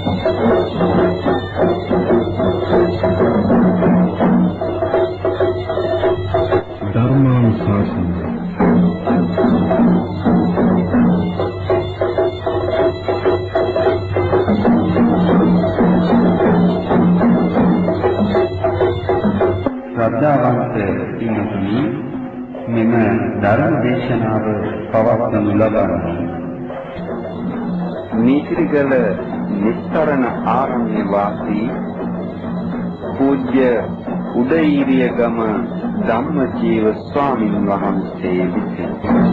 ශ්‍රද්ධාවන්ත පින්තුනි, මෙම ධර්ම දේශනාව පවත්වනු ලබන්නේ මේතිරිගල නිස්තරණ ආරණ්‍ය වාසී පූජ්‍ය උදේීරියගම ධම්මජීව ස්වාමීන් වහන්සේ විසින්.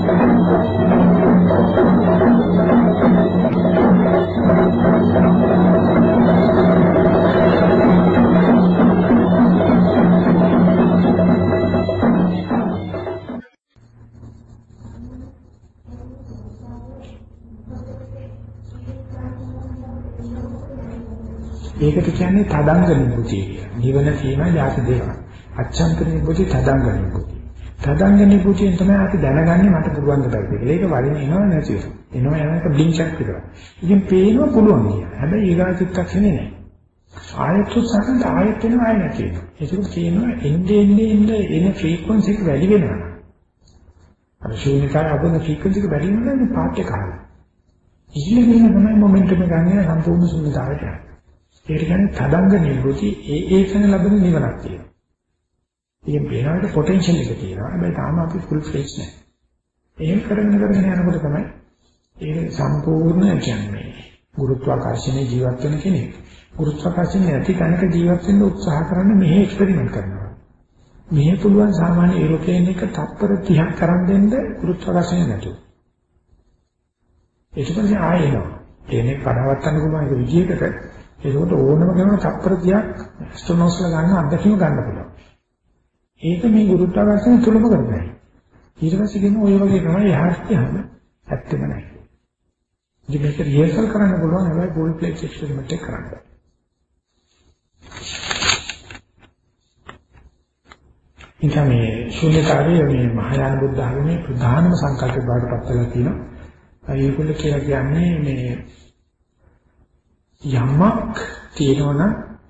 ඒකට කියන්නේ තදංග නිබ්බුතිය කියලා. නිවන තියෙනවා යාති දෙකක්. අච්ඡන්තර නිබ්බුතිය තදංග නිබ්බුතිය. තදංග නිබ්බුතියෙන් තමයි අපි දැනගන්නේ මට පුළුවන් දෙයක් කියලා. ඒක වරින් එනවා නැති වෙනවා. එනවා යනක බ්ලින්ක්ක් විතරයි. ඉතින් පේනවා පුළුවන් කියලා. හැබැයි ඊගා චිත්තක්ෂණේ නෑ. ආයත උත්සාහයෙන් ආයත වෙනවා ආය නැති වෙනවා. ඒක කියනවා එන්නේ එන ෆ්‍රීකවන්සි එක වැඩි වෙනවා. අර ශූන්‍යතාවය අපේ ෆ්‍රීකවන්සි එක වැඩි වෙනවා නේ පාට් එක හරියට. ඉහිලගෙන තමයි මොමන්ටම් එක ගන්න සම්පූර්ණ ශූන්‍යතාවයට යන්නේ. ඒක කියන්නේ තදංග නිබ්බුති ඒකන ලැබෙන නිවනක් තියෙනවා. ඉතින් වෙනවට පොටෙන්ෂල් එක තියෙනවා. හැබැයි තාම අපි ෆුල් ෆ්ලෙජ් නෑ. එහෙම කරගෙන යනකොට තමයි ඒක සම්පූර්ණ කියන්නේ ගුරුත්වාකර්ෂණයේ ජීවත් වෙන කෙනෙක්. ගුරුත්වාකර්ෂණය නැති කෙනෙක් ජීවත් වෙන්න උත්සාහ කරන මෙහි එක්ස්පෙරිමන්ට් කරනවා. මෙහි පුළුවන් සාමාන්‍ය ඒරෝප්ලේන් එක තත්පර 30ක් කරන් දෙන්න ගුරුත්වාකර්ෂණය නැතුව. ඒක තමයි ආයෙනවා. ඒනේ පරවත්තන්න පුළුවන් එක විදිහකට ඒකට ඕනම කෙනෙක් තත්පර 30ක් ඇස්ට්‍රොනොට්ස්ලා ගන්න අත්දැකීම ගන්න පුළුවන්. ඒක මේ ගුරුත්වාකර්ෂණය තුලම කරන්නේ. ඊට පස්සේ කියන ඔය වගේ තමයි එහාට කියන්න ඇත්තම නැහැ. ඉතින් මේක රිහර්සල් කරන්න පුළුවන් හැබැයි ෆුල් ෆ්ලෙජ් එක්ස්පෙරිමන්ට් එක කරන්න බෑ. ඉතින් මේ ශූන්‍යතාවයේ මේ මහායාන බුද්ධ ධර්මයේ ප්‍රධානම සංකල්පය බවට පත් වෙලා තියෙනවා. ඒකවල කියලා කියන්නේ මේ යමක් තියෙනවනම්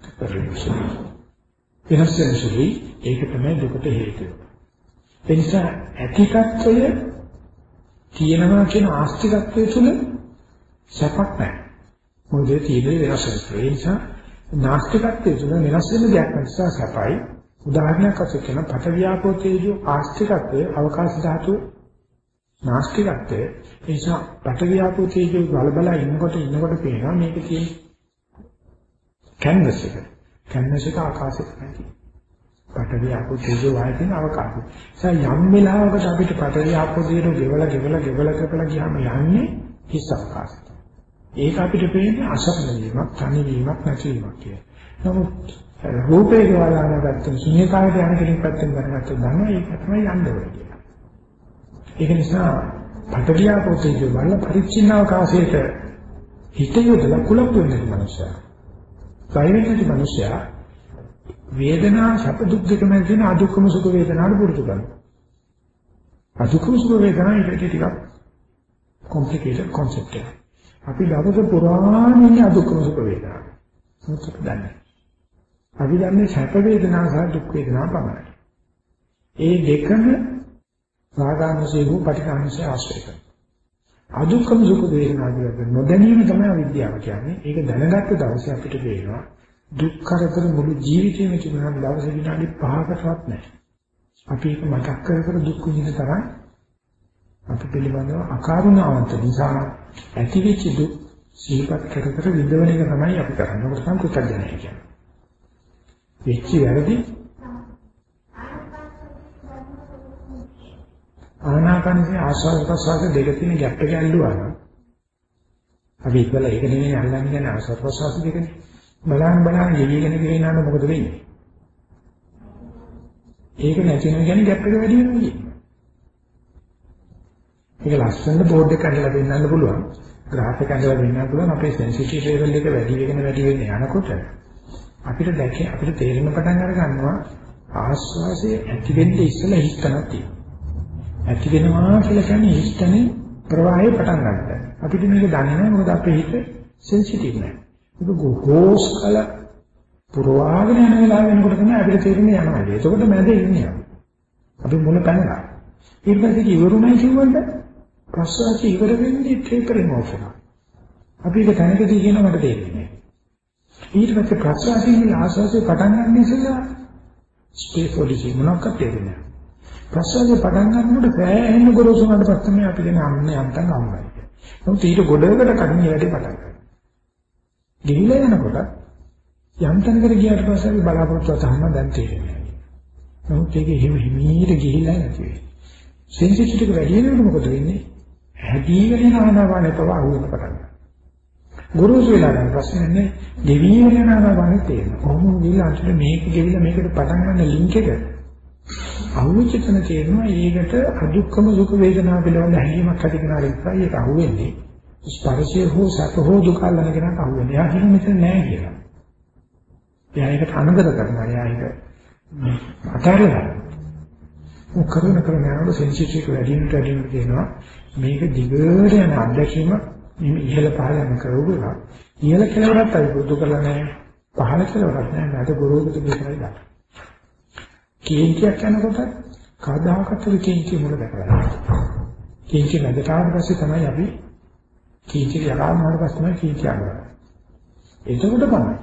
වෙනස් වෙන සුළුයි. ඒක තමයි දුකට හේතුව. ඒ නිසා ඇතිකත්වය තියෙනවා කියන ආස්තිකත්වය තුළ සැපක් නැහැ. මොකද තියෙන්නේ වෙනස් වෙනවා. ඒ නිසා නාස්තිකත්වය තුළ වෙනස් වෙන දෙයක් නිසා සැපයි. උදාහරණයක් වශයෙන් කියන පඨවියාපෝ තේජෝ ආස්තිකත්වය අවකාශ ධාතුව නාස්තිකත්වය. ඒ නිසා පඨවියාපෝ තේජෝ බලබල ඉන්නකොට පේනවා මේක තියෙන කැන්වස් එක. කැන්වස් එක ආකාශයට නැති. පඨවියාපෝ තේජෝ වායු තියෙන අවකාශය. ඒ යම් වෙලාවකට අපිට පඨවියාපෝ තේජෝ ගෙවලා ගියාම යන්නේ හිස් අවකාශයට. ඒක අපිට පේන්නේ අසරණ වීමක්, තනි වීමක්, නැතිවීමක් කියලා. නමුත් රූපේ ගාලාන පැත්තෙන් ශුන්‍යතාවයට යන කෙනෙක් පැත්තෙන් දැනගත්තොත් දන්නවා ඒක තමයි යන්න ඕනේ කියලා. ඒක නිසා පඨවියාපෝ තේජෝ වල පරිච්ඡින්න අවකාශයට හිත යොදලා කුලප් වෙන මනුස්සයා. සායනික මනුස්සයා වේදනා සැප දුක් දෙක මැද තියෙන අදුක්කම සුඛ වේදනාවට පුරුදු කරනවා. අදුක්කම සුඛ වේදනා එකට ටිකක් කොම්ප්ලිකේටඩ් concept එකක්. අපි දවස පුරාම ඉන්නේ අදුක්කම සුඛ වේදනාව. මොකක්ද දන්නේ? අපි දන්නේ සැප වේදනා සහ දුක් වේදනා පමණයි. ඒ දෙකම රාගාංශයේ වූ පටිඝාංශයේ ආශ්‍රය කරනවා. අදුක්කම සුඛ වේදනා කියන්නේ නොදැනීම තමයි අවිද්‍යාව කියන්නේ. ඒක දැනගත්ත දවසේ අපිට පේනවා දුක් කරදර මුළු ජීවිතේම තිබුණා දවස් විනාඩි 5කටවත් නැහැ. අපි ඒක මතක් කර දුක් විඳින තරම් අපි පිළිබඳව අකාරුණාවන්ත නිසා ඇතිවෙච්ච දුක් සිහිපත් කර විඳවන එක තමයි අපි කරන්නේ. ඒක තමයි කෘතඥය කියන්නේ. වෙච්ච වැරදි ආනාපානසේ ආස්වාද ප්‍රසවාස දෙක තියෙන ගැප් එක ඇල්ලුවා නම් අපි ඉතල ඒක නෙමෙයි අල්ලන්නේ කියන ආස්වාද ප්‍රසවාස දෙකනේ බලන්න ගෙවිගෙන ගිහිනාම මොකද වෙන්නේ? ඒක නැති වෙන කියන්නේ ගැප් එක වැඩි වෙනවා කියන්නේ. ඒක ලස්සන බෝඩ් එකක් අඳලා දෙන්නන්න පුළුවන්. ග්‍රාෆ් එකක් අඳලා දෙන්නන්න පුළුවන්. අපේ සෙන්සිටිවිටි ලෙවල් එක වැඩි වෙන යනකොට අපිට තේරෙන්න පටන් අර ගන්නවා ආස්වාදයේ ඇති වෙන්නේ ඉස්සෙල්ලා හිතනවා තියෙනවා. ඇති වෙනවා කියලා කියන්නේ හිතන්නේ ප්‍රවාහය පටන් ගන්නවා. අපිට මේක දන්නේ නැහැ මොකද අපේ හිත සෙන්සිටිව් නැහැ. ඒක ගෝස් කල පුරවාගෙන යන වෙලාව වෙනකොට තමයි අපිට තේරෙන්නේ යනවා. ඒකකොට මැද ඉන්නේ. අපි මුල පැනලා. ඊට පස්සේ ඉවරුණයි කියවන්න ප්‍රශ්වාසය ඉවර වෙන්නේ ටේපරින් ඔෆ් වෙනවා. අපි ඒක තැනකදී කියන මට තේරෙන්නේ. ඊට පස්සේ ප්‍රශ්වාසයෙන් ආශ්වාසය පටන් ගන්න ඉස්සෙල්ලා ස්පේස් පොලිසි මොනක්ද තේරෙන්නේ. ප්‍රශ්වාසය පටන් ගන්නකොට සෑහෙන ගොරෝසු වුණාට පස්සේ තමයි අපි කියන අන්නේ අන්තං අම්මයි. නමුත් ඊට ගොඩකට කඩින් වැඩි පටන් ගන්නවා. ගිහිලා යනකොට යම් තැනකට ගියාට පස්සේ අපි බලාපොරොත්තු තහම දැන් තේරෙන්නේ. නමුත් ඒකේ හිමීට ගිහිලා නැති වෙයි. සෙන්සිටිවිටි එක වැඩි වෙනකොට මොකද වෙන්නේ? හැදීගෙන යන ආනාපානය තව අහුවෙන්න පටන් ගන්නවා. ගුරුසු වෙලා ගන්න ප්‍රශ්නේ නැහැ. දෙවියන් යන ආනාපානෙ තේරෙනවා. කොහොමද ගිහිලා අන්තිමට මේක ගෙවිලා මේකට පටන් ගන්න ලින්ක් එක අහුවෙච්ච තැන තේරෙනවා. ඒකට අදුක්කම සුඛ වේදනා පිළිබඳ හැඟීමක් ඇති කෙනාට විතරයි ඒක අහුවෙන්නේ. ස්පර්ශය හෝ සැප හෝ දුක අල්ලන කෙනාට අහුවෙන්නේ. එයා කියන්නේ මෙතන නැහැ කියලා. එයා ඒකට අනුගත කරනවා. එයා ඒක අතාරලා. කරන යනකොට සෙන්සිටිවිටි වැඩිමිට කියනවා මේක දිගට යන අත්දැකීම ඉහළ පහළ යන කරුණා. ඉහළ කෙලවරත් අපි පුරුදු කරලා නැහැ. පහළ කෙලවරත් නැහැ. නැත ගුරුතුමෝ විතරයි ගන්න. කේන්තියක් යනකොට කවදාකවත් කේන්තිය මුල දැකලා. කේන්තිය නැදට ආවට පස්සේ තමයි අපි කේන්තිය යකාමාවට පස්සේ තමයි කේන්තිය ආවද. එතකොට තමයි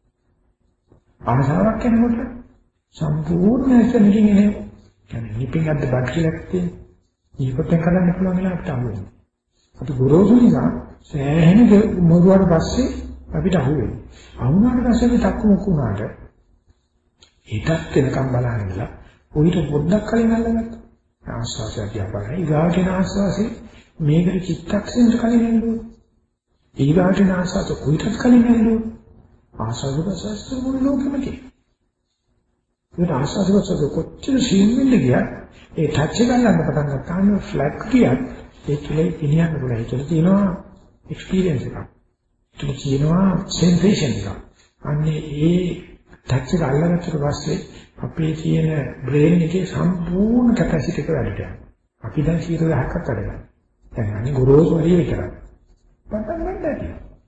ආසාවක් යනකොට සම්පූර්ණ ඇසෙනකින් එන්නේ. කියන්නේ නිපින් අද්ද බඩ කියලා තියෙන. ඊපතෙන් කරන්න පුළුවන් වෙලාවට අහුවෙන්නේ. අපි ගොරෝසු නිසා සෑහෙන මොරුවාට පස්සේ අපිට අහුවෙන්නේ. අහුණාට පස්සේ අපි තක්කු මුකුණාට හිතත් වෙනකම් බලන්න ඉඳලා උවිත පොඩ්ඩක් කලින් අල්ලගත්තා. ආස්වාසය කියපරයි. ඊගාටින ආස්වාසි මේකට චිත්තක්ෂණයට කලින් එන්නේ. ඊගාටින ආස්වාස කුයිටත් කලින් එන්නේ. ආස්වාදවසස්තු මොන ලෝකෙම තියෙන්නේ. ඒක ආස්වාදවසස්තු කොච්චර සීමින්ද ගියා ඒ ටච් එක ගන්න පටන් ගත්තාම ෆ්ලැග් කියක් ඒ තුලේ ඉනියන්න පුළුවන්. ඒක තියෙනවා එක්ස්පීරියන්ස් එකක්. ඒක කියනවා සෙන්සේෂන් එකක්. අන්නේ ඒ ටච් එක අල්ලගත්තට පස්සේ අපේ තියෙන බ්‍රේන් එකේ සම්පූර්ණ කැපැසිටි එක වැඩි වෙනවා. අපි දැන් 100%ක් වැඩ කරනවා. දැන් අනේ ගොරෝසු වැඩි විතරයි. පටන් ගන්න ඇති.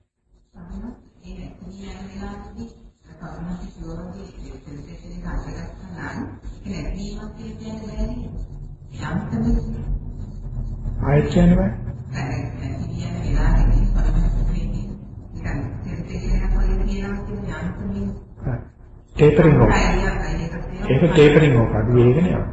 ආයෙත් කියන්නේ බෑ. ටේපරින් ඕක. ඒක ටේපරින් ඕක. අද වේගන යනවා.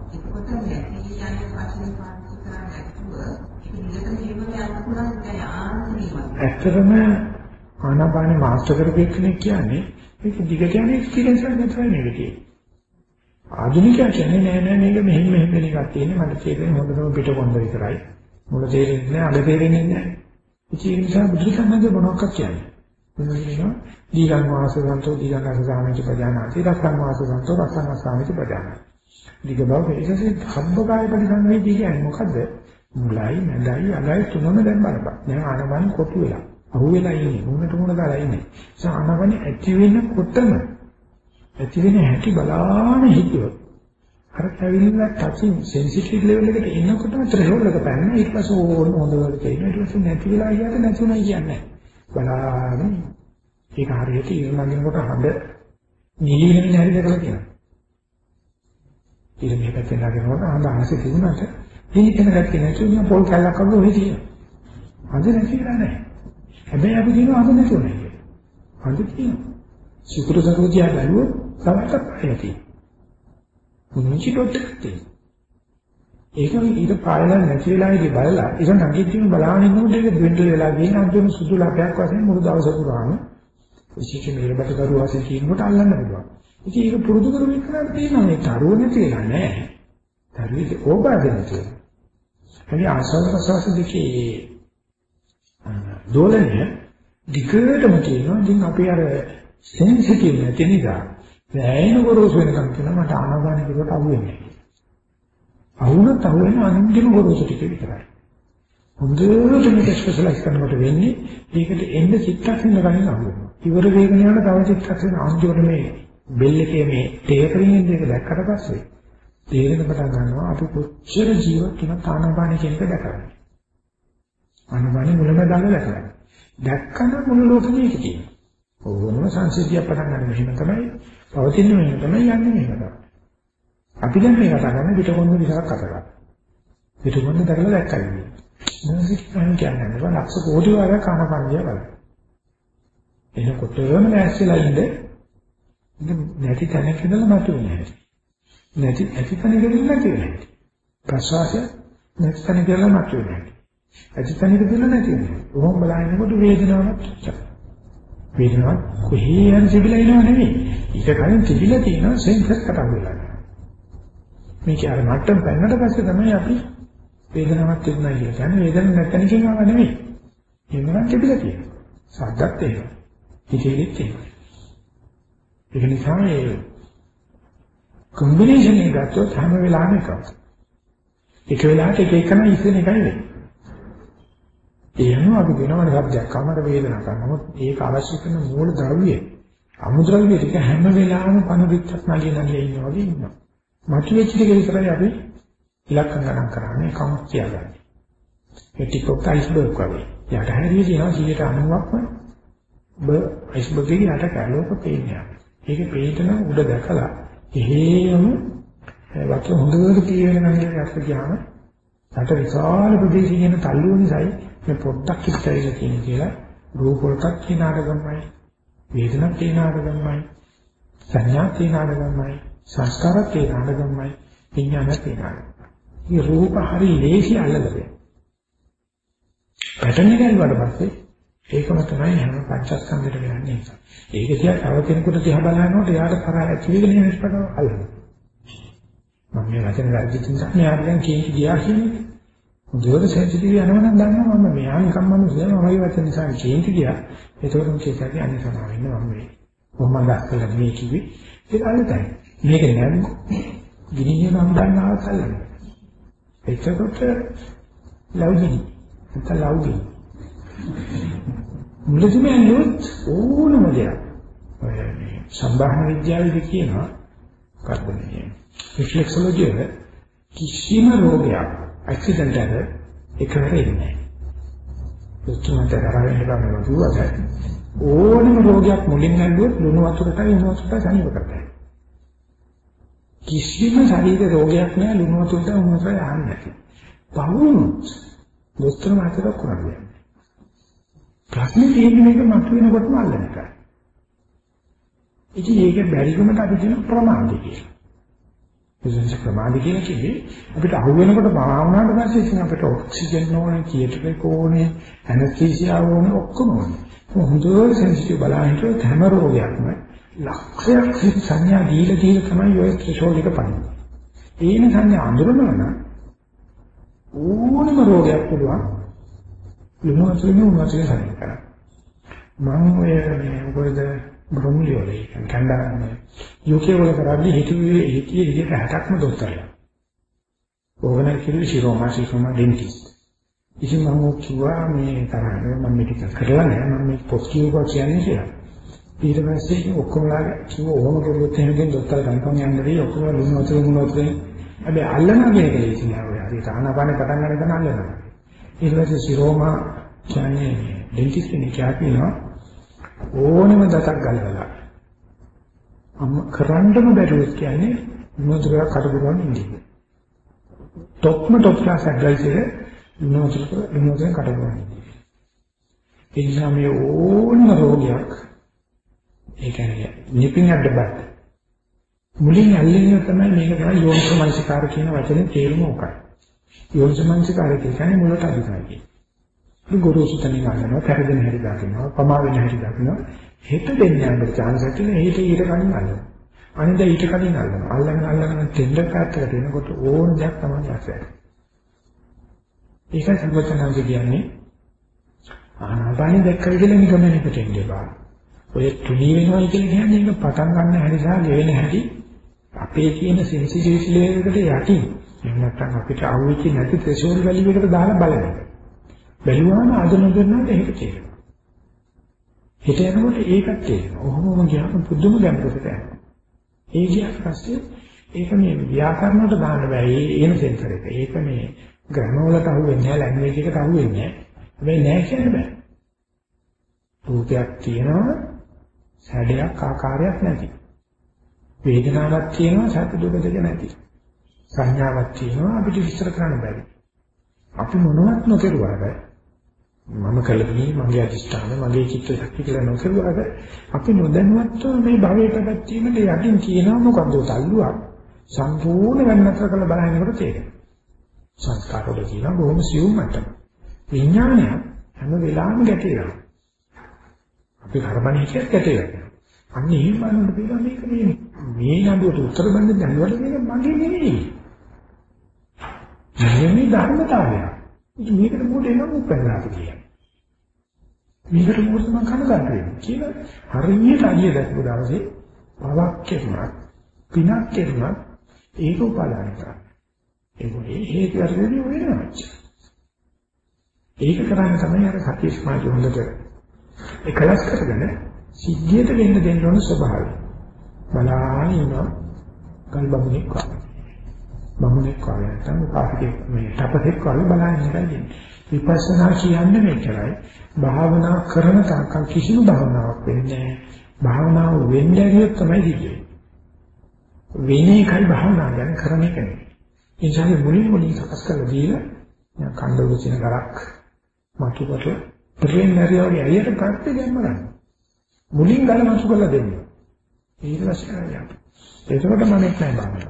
ඇත්තටම ආනාපානෙ මාස්ටර් කරපු කෙනෙක් කියන්නේ මේක දිගට යන එක්ස්පීරියන්ස් එකක් විතරයි නෙවෙයි. ආධුනිකයා කියන්නේ නෑ මේක මෙහෙම වෙන එකක් තියෙන්නේ මට තේරෙන්නේ හොඳටම පිටකොන්ද විතරයි. මුල තේරෙන්නේ නෑ අග තේරෙන්නේ නෑ. ඒ නිසා බුදුසසුනේ මොනවක්ද කියන්නේ? මොනවද දීගං වාසසන්තෝ දීගං අසසාමිච්ච පජානාති රක්ඛං වාසසන්තෝ රක්ඛං අසසාමිච්ච පජානාති. දිග බව ඒකසේ ධම්මකාය පරිසංවේදී කියන්නේ මොකද්ද? මුලයි නැදයි අගයි තුනම දැන් බලපන්. දැන් ආනවන කොටු වෙලා. අහු වෙලා ඉන්නේ. මොනට මොන දාලා ඉන්නේ. ඒ ආනවන ඇති වෙනකොටම ඇති වෙන හැටි බලාන හිතුවොත් අර කැවිල්ලා ටචින් සෙන්සිටිව් ලෙවල් එකට එනකොටම ත්‍රිහෝල් එක පැන්න ඊට පස්සේ ඕන හොඳට තේරෙනවා. ඊට පස්සේ නැති වෙලා ගියාට නැතුණා කියන්නේ. බලාගෙන ඒක හරියට ඊළඟිනකොට හඳ නිලින වෙන හැටි දැකලා තියෙනවා. ඊට මේ පැත්තෙන් ලාගෙනකොට හඳ ආසෙ තිබුණාට මේකෙන් දැක්කේ නැතුව පොල් කැල්ලක් අරගෙන ඔහෙ තියෙනවා. හඳ නැති වෙලා නැහැ. හැබැයි අපි කියනවා හඳ නැතුණා කියලා. හඳ තියෙනවා. සිකුරු සරුවදියා බැලුවොත් සමහරක් ඇති. මුංචි ඩොට් එකක් තියෙනවා. ඒක ඊට පායලා නැති වෙලාවේදී බලලා ඒක නැගිටින්න බලාගෙන ඉන්නකොට ඒක ඩ්වෙන්ඩල් වෙලා ගිහින් අන්තිම සුදු ලපයක් වශයෙන් මුළු දවස පුරාම විශේෂයෙන් මේකට කරුවා වශයෙන් කියනකොට අල්ලන්න පුළුවන්. ඉතින් ඒක පුරුදු කරගෙන ඉස්සරහට තියෙනවා මේ තරුව නැති වෙලා නැහැ. තරුවේ ඕබාද නැති වෙලා. හරි ආසන්න ප්‍රසවාස දෙකේ දෝලනය දිගටම තියෙනවා. ඉතින් අපි අර සෙන්සිටිව් නැති නිසා වැයෙන ගොරෝසු වෙනකම් කියනවා මට ආනාපාන කිව්වට අහුවෙන්නේ නැහැ. අහුනත් අහුවෙන අනින්දින ගොරෝසු ටික විතරයි. හොඳට මේක ස්පෙෂලායිස් කරනකොට වෙන්නේ ඒකට එන්න චිත්තක්ෂණ ගණන් අහුවෙනවා. ඉවර වේගන යන තව චිත්තක්ෂණ අන්තිමට මේ බෙල් එකේ මේ ටේපරින් එක දැක්කට පස්සේ තේරෙන පටන් ගන්නවා අපි කොච්චර ජීවත් වෙන ආනාපාන කියන එක දැකලා. ආනාපාන මුලම දාලා දැකලා. දැක්කම මුළු ලෝකෙම ඒක තියෙනවා. ඕනම සංසිද්ධිය පටන් ගන්න මෙහෙම තමයි. පවතින මෙහෙම තමයි යන්නේ මෙහෙම තමයි. අපි දැන් මේ කතා කරන්නේ පිටකොන්ද විතරක් කතා කරා. පිටකොන්ද දැකලා දැක්කයි. මොනවද කියන්නේ? ලක්ෂ කෝටි වාරයක් කනපන්දිය බලන්න. එනකොටම නැස්සලා ඉඳ නැති තැනක ඉඳලා මතුවෙන්නේ. නැති තැනක ඉඳලා නැති වෙන්නේ. ප්‍රසවාසය නැති තැනක ඉඳලා මතුවෙන්නේ. ඇති තැනක ඉඳලා නැති වෙන්නේ. ඕම් බලනකොට වේදනාවක් වේදනාවක් කොහේ යන තිබිලා ඉනව නෙමෙයි. ඊට කලින් තිබිලා තියෙන සෙන්සස් කතා වෙලා. මේක අර මට්ටම් පැනනට පස්සේ තමයි අපි වේදනාවක් තිබුණා කියලා කියන්නේ වේදනාවක් නැත්නම් කියනවා නෙමෙයි. එහෙමනම් තිබිලා තියෙනවා. සද්දත් එහෙම. හිතේලිත් එහෙම. ඒක නිසා මේ කොම්බිනේෂන් එක ගත්තොත් හැම වෙලාවෙම එකක්. එක වෙලාවට එක එකම ඉස්සෙන එකයි වෙන්නේ. එහෙනම් අපි වෙනවන සබ්ජෙක්ට් කමර වේදනා කරනමුත් ඒක අවශ්‍ය කරන මූල ද්‍රව්‍යය අමුද්‍රව්‍ය ටික හැම වෙලාවෙම පණ පිටක් නැගී ඉන්නවා වගේ ඉන්නවා. මතුවෙච්ච ටික විතරයි අපි ඉලක්කම් ගණන් කරන්නේ කවුන්ට් කියලා. ඒ ටික ඔක්ක අයිස්බර්ග් වගේ. යට හැරියේ දිනවා 90%ක්ම අයිස්බර්ග් එකේ යට කැලෝක පේන්නේ. ඒක පේන උඩ දැකලා එහෙම වතුර හොඳට පිරෙන ගමන් යට ගියාම රට විශාල ප්‍රදේශයකින් තල්ලු නිසායි මේ පොඩ්ඩක් ඉස්සරහට තියෙන කියලා රූප වලටත් කියන ආරගම්මයි වේදනත් කියන ආරගම්මයි සංඥා කියන ආරගම්මයි සංස්කාරත් කියන ආරගම්මයි විඥානත් කියන ආරගම්මයි. මේ රූප හරි ලේසි අල්ලගන්න. පැටර්න් එක ගන්නවට පස්සේ ඒකම තමයි හැම පංචස්කන්ධයට වෙන්නේ. ඒක දිහා තව කෙනෙකුට දිහා බලනකොට එයාට කරා ඇති වෙන නිස්පතව අල්ලනවා. මම මේ වචන රාජ්‍යකින් තමයි ආරයන් කේන්ති ගියා කියන්නේ. මුදවල සෙන්සිටිව් යනවනම් දන්නවා මම මෙහා නිකම්ම නුසයම මගේ වචන නිසා කේන්ති ගියා. ඒතකොට මම කියසකේ අනිත් සමාව වෙන්න මම මේ කොහොමද අස්සලා මේ කිව්වේ ඒක අල්ලතයි. මේක නෑ ගිනිය නම් ගන්නවත් අල්ලන්න. එතකොට ලෞකික නැත්නම් ලෞකික මුලදීම නෝත් ඕනම දෙයක් ඔය මේ සම්භාහන විද්‍යාවේදී කියනවා කාර්බෝනිය රිෆ්ලෙක්සොලොජි වල කිසිම රෝගයක් ඇක්සිඩන්ට් එක එකවර ඉන්නේ නැහැ. ඔච්චරම තරහින් බලන්න දුවද ඕනම රෝගයක් මුලින් නැල්ලුවොත් ලුණු වතුරටයි උණු වතුරටයි සනීප කරගන්න. කිසිම ශරීර රෝගයක් නැහැ ලුණු වතුරට උණු වතුරට යන්නේ නැහැ. පවුත් දොස්තර මාතර කරන්නේ. ප්‍රශ්නේ තියෙන්නේ මේක මතුවෙනකොටම අල්ලන එක. ඉතින් ඒක බැරිකමට අපි කියන ප්‍රමාදය කියලා. විශේෂ ප්‍රමාද කියන්නේ අපිට අහු වෙනකොට භාවනාවට පස්සේ ඉතින් අපිට ඔක්සිජන් ඕනේ, කියටරේක ඕනේ, ඇනස්තීසියා ඕනේ ඔක්කොම ඕනේ. හොඳට සෙන්සිටිව් බලහිට හැම රෝගයක්ම ලක්ෂයක් සංඥා දීලා තමයි ඔය ත්‍රිශෝල් එක පන්නේ. ඒන සංඥා අඳුරනවා නම් ඕනම රෝගයක් පුළුවන් ලුණු වතුරේ උණුසුමේ සැලෙන්න කරා. මම ඔය මොකද බ්‍රොමියෝලේ කන්ඩාරන්නේ යුකේ වල කරන්නේ හිතුවේ 60ක්ම දොස්තරලා. ඕගනර් කිව්වේ ශිරෝමා ඩෙන්ටිස්ට්. ඉතින් මම කිව්වා මේ තරහ මම මේක කරලා නෑ මම මේ පොත් කියවුවා කියන්නේ කියලා. ඊට පස්සේ ඔක්කොමලා කිව්වා ඕම කරුවොත් එහෙනම් දොස්තර කන්ෆර්ම් යන්නදී ඔක්කොම ලුණු වතුරේ හැබැයි අල්ලනවා කියන එක ඉතින් ආවේ හරි තානාපාන පටන් ගන්න එක අල්ලනවා. ඊට පස්සේ ශිරෝමා කියන්නේ ඩෙන්ටිස්ට් කෙනෙක් කියනවා ඕනෙම දතක් ගලවලා කරන්නම බැරුවොත් කියන්නේ මොනතරම් කටපුරවන්න ඉන්නේ. টොප් ක්ලාස් ඇඩ්වයිස් එක මොනතරම් කටපුරවන්න. ඒ නිසා මේ ඕනම රෝගයක් ඒ කියන්නේ නිපින් අඩබත් මුලින් අල්ලන්නේ තමයි මේක තමයි යෝනිසමනසිකාර කියන වචනේ තේරුම උකයි. යෝනිසමනසිකාර කියන්නේ මුලට අදිනවා. ගුරුසු තනින් ගන්නවා, පෙරදෙන හැටි දකින්නවා, පමා වෙන හැටි දකින්නවා. හිත දෙන්නේ අපේ chance එක තියෙන ඊට කලින් අල්ලනවා. අනිත් ඊට කලින් අල්ලනවා. අල්ලගෙන තෙන්ඩර් කාට්ටකට එනකොට ඕන දෙයක් තමයි ඇසෙන්නේ. ඒකයි සම්පූර්ණංශ කියන්නේ ආනාපානෙ දැක්කයි කියලා නිගමනයකට එන්නේ බා. ඔය තුනී වෙනවා කියන්නේ ඒක පටන් ගන්න හැටි සහ ගෙවෙන හැටි අපේ තියෙන සෙන්සිටිවිටි ලෙවල් එකට යටින්. එහෙම නැත්නම් අපිට අහුවෙච්ච නැති ත්‍රිශෝල් වැලිය එකට දාලා බලන්න. බැලුවාම අද නොදන්නාට ඒක තේරෙනවා. හිත යනකොට ඒකත් තේරෙනවා. ඔහොමම ගියාම පුදුම ගැඹුරකට යනවා. ඒ ගියාට පස්සේ ඒක මේ ව්‍යාකරණයට දාන්න බෑ. ඒන සෙන්සර් එක. ඒක මේ ග්‍රැමර් වලට අහුවෙන්නේ නැහැ, ලැන්ග්වේජ් එකට අහුවෙන්නේ නැහැ. හැබැයි නෑ කියන්න බෑ. රූපයක් තියෙනවා, සැඩයක් ආකාරයක් නැති. වේදනාවක් තියෙනවා සැප දුක දෙක නැති. සංඥාවක් තියෙනවා අපිට විස්තර කරන්න බැරි. අපි මොනවත් නොකරුවාද මම කලබලී මගේ අධිෂ්ඨාන මගේ චිත්ත ශක්තිය කියලා නොකරුවාද අපි නොදැනුවත්ව මේ භවයේ පැවැත්මේ යටින් කියනවා මොකද්ද තල්ලුවක් සම්පූර්ණ වෙනතර කළ බලහිනකොට තේරෙනවා. සංස්කාර වල කියන බොහොම සියුම් මට්ටම. විඥානය හැම වෙලාවෙම ගැටේනවා. අපි කර්මණී කියත් ගැටේනවා. අන්න එහෙම බලනකොට පිළිගන්න මේක මේ නඩුවට උත්තර දෙන්න දැනුවට මේක මගේ නෙවෙයි. මේ ධර්මතාවය. මේකට මොකද එනම් උපන්නාට කියන්නේ. මේකට මොකද මම කනගාටු වෙන්නේ කියලා හරියට අඩිය දැක්ක දවසේ පවක් කෙරුණා පිනක් කෙරුණා ඒක උපාදාන කරා. ඒකේ හේතු අරගෙන වෙනවා. ඒක කරන්නේ තමයි අර සතිය සමාධිය හොඳට එකලස් කරගෙන සිද්ධියට වෙන්න දෙන්න ඕන ස්වභාවය. බලාගෙන ඉන්නවා කල් බමුණෙක් වගේ. බමුණෙක් වගේ නැත්නම් කාපිකේ මේ තපසෙක් වගේ බලාගෙන ඉඳලා විපස්සනා කියන්නේ මෙච්චරයි. භාවනා කරන තාක්කල් කිසිම භාවනාවක් වෙන්නේ නැහැ. භාවනාව වෙන්නේ නැතිව තමයි දිගේ. වෙන්නේ එකයි භාවනා ගැන කරන එක නෙවෙයි. ඒ නිසා මුලින් සකස් කරලා දීලා කණ්ඩෝල කියන ගලක් මතුකොට ප්‍රේමනරියෝගේ අයියට පැත්තේ ගැම්ම ගන්න. මුලින් ගල මතු කරලා දෙන්න. ඊට පස්සේ කරන්නේ. ඒකකට මම එක් නැහැ බාන්න.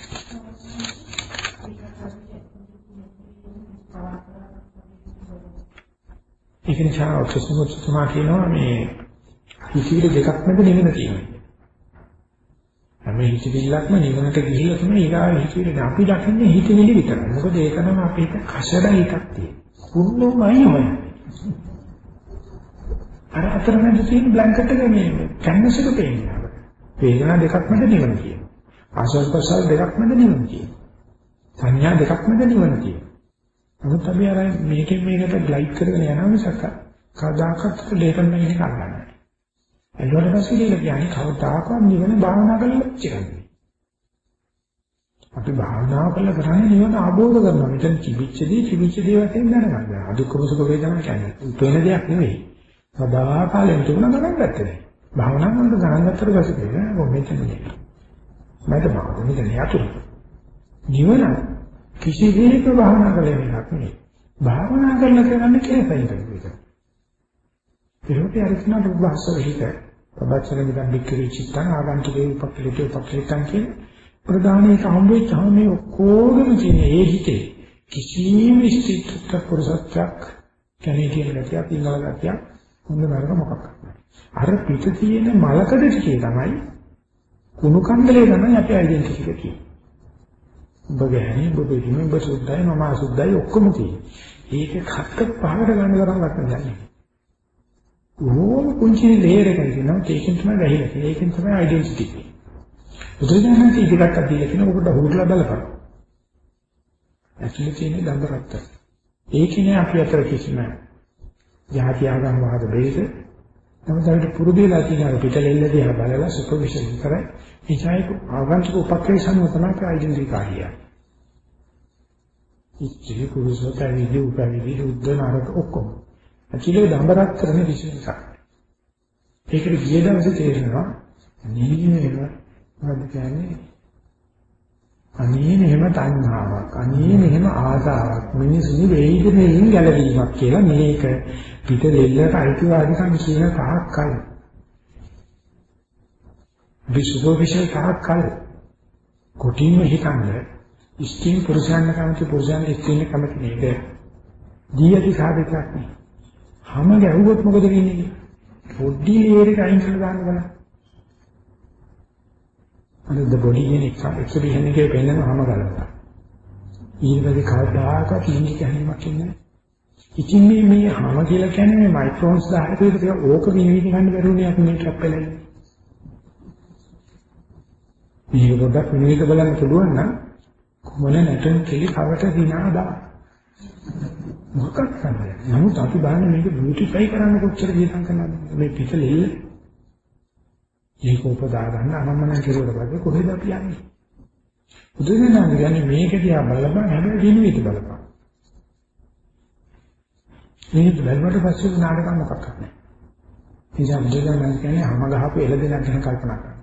ඒක නිසා ඔක්කොම කියනවා මේ හිතිවිලි දෙකක් මැද නිවන තියෙනවා. හැම හිතවිල්ලක්ම නිවනට ගිහිල්ලා තමයි ඊගාව හිතවිලි අපි දකින්නේ හිතවිලි විතරයි. මොකද ඒක නම් අපේ කෂඩ එකක් තියෙනවා. කුණුමයි ඔය. අර අතරමැද තියෙන බ්ලැන්කට් එක මේ කැන්වස් එක පේනවා. වේදනා දෙකක් මැද නිවන තියෙනවා. ආසල් ප්‍රසල් දෙකක් මැද නිවන තියෙනවා. සංඥා දෙකක් මැද නිවන තියෙනවා. නමුත් අපි අර මේකෙන් මේකට ග්ලයිඩ් කරගෙන යනවා මිසක් කවදාකවත් දෙකම නෙවෙයි කරන්නේ. එළවලු පස්සේ කියන්නේ කවදාකවත් නිවන භාවනා කරලා ඉච්චරන්නේ. අපි භාවනා කරලා කරන්නේ නිවන ආબોධ කරනවා. මෙතන කිවිච්ච දේ වශයෙන් දැනගන්න. අදුක්කම සුඛ වේදනා කියන්නේ උපේන දෙයක් නෙවෙයි. සදාකාලෙන් තුන ගණන් ගත්තේ. භාවනා කරනකොට ගණන් ගත්තට පස්සේ කියන්නේ මෙතන නෙවෙයි. මෙතන යතුරු. නිවන කිසි දෙයක භාවනා කරලා එකක් නෙවෙයි. භාවනා කරලා කරන්නේ කෙලෙසයි ඒක. ඒකට අරිස්නාට උභාස වෙහිත පබච්චන විදන් වික්‍රී චිත්තං ආගන්තුකේ උපක්ලිතං කියන ප්‍රධානීක හම්බෙච්චාම මේ ඔක්කොගම කියන ඒ හිතේ කිසිම ස්ථිත පුරුෂත්වයක් කැණේ කියන ගැතියක් ඉංගල ගැතියක් හොඳ නරක මොකක්ද අර පිට තියෙන මලකඩ ටිකේ තමයි කුණු කන්දලේ තමයි අපේ ඩෙන්ටිටි එක කියන්නේ. ඔබ ගැහණි ඔබ පිටින් ඔබ සුද්ධයි මම අසුද්ධයි ඔක්කොම තියෙන්නේ. ඒක කට පහකට ගන්න තරම් වටන යන්නේ. ඕම කුංචි ලේයර් එකක් තියෙනවා ඒකෙන් තමයි වැහිලා තියෙන්නේ. ඒකෙන් තමයි ඩෙන්ටිටි එක. බුදුදහමේ ඉදිකට දීලා කියන ඔබට හුරුලා බලපන්. ඇතුලේ තියෙන දඹ රත්ත. ඒකනේ අපි අතර කිසිම යහති ආගම් වාද බේද නමුත් අපිට පුරුදුලා තියෙන පිටලෙල්ල දිහා බලලා සුපර්විෂන් කරයි ඒචයික ආගන්තුක උපක්‍රේෂණ තමයි අයිඩෙන්ටිටි කාර්යය. ඉච්ඡේ කුරුසෝතයි විදි උද්ද නරක ඔක්කොම. ඇතුලේ දඹරක් කරන විශේෂයක්. ඒකට ගිය දවසේ තේරෙනවා නීමේව මොකද කියන්නේ අනේ මෙහෙම තණ්හාවක් අනේ මෙහෙම ආසාවක් මිනිස්සුනි වේදනෙන් ගැලවීමක් කියලා මේක පිටලෙල්ලට අයිතිවාදිකම් කියන තාක්කල් විශ්වවිෂය තාක්කල් කොටින්ම හිතන්නේ ඉස්තින් පුරුෂයන් කැමති පුරුෂයන් ඉස්තින් කැමති නේද දීයටි සාධකයක් නේ හැම ගැහුවොත් මොකද වෙන්නේ පොඩි ලේරක අයින් කරලා දාන්න බලන්න අද බොඩි එක්ස්පීරියන්ස් එකේ පෙන්නන හැම ගලනවා ඊළඟට කවදාකවත් ලිංගික හැඟීමක් ඉන්නේ ඉතින් මේ හැම කියලා කියන්නේ මේ මයික්‍රෝන්ස් 10ක විතර ඕක විනිවිද ගන්න බැරුණේ අපි මේ ට්‍රැප් වෙලා ඉන්නේ මේක පොඩ්ඩක් විනිවිද බලන්න පුළුවන් නම් කොමන නැටන් කෙලි කවට දිනාදා මොකක්ද කරන්නේ නමුත් අපි බලන්නේ මේක බියුටිෆයි කරන්න කොච්චර ජීතම් කරනවද මේ පිටලෙල්ල ඒක උපදා ගන්න අනම්මන කෙරුවට පස්සේ කොහෙද අපි යන්නේ බුදුදහම කියන්නේ මේක දිහා බලපන් හැබැයි විනිවිද බලපන් මේක බැලුවට පස්සේ නාටක මොකක්ද නැහැ නිසා බුදුදහම කියන්නේ හැම ගහපු එළදෙනක් ගැන කල්පනා කරන්න.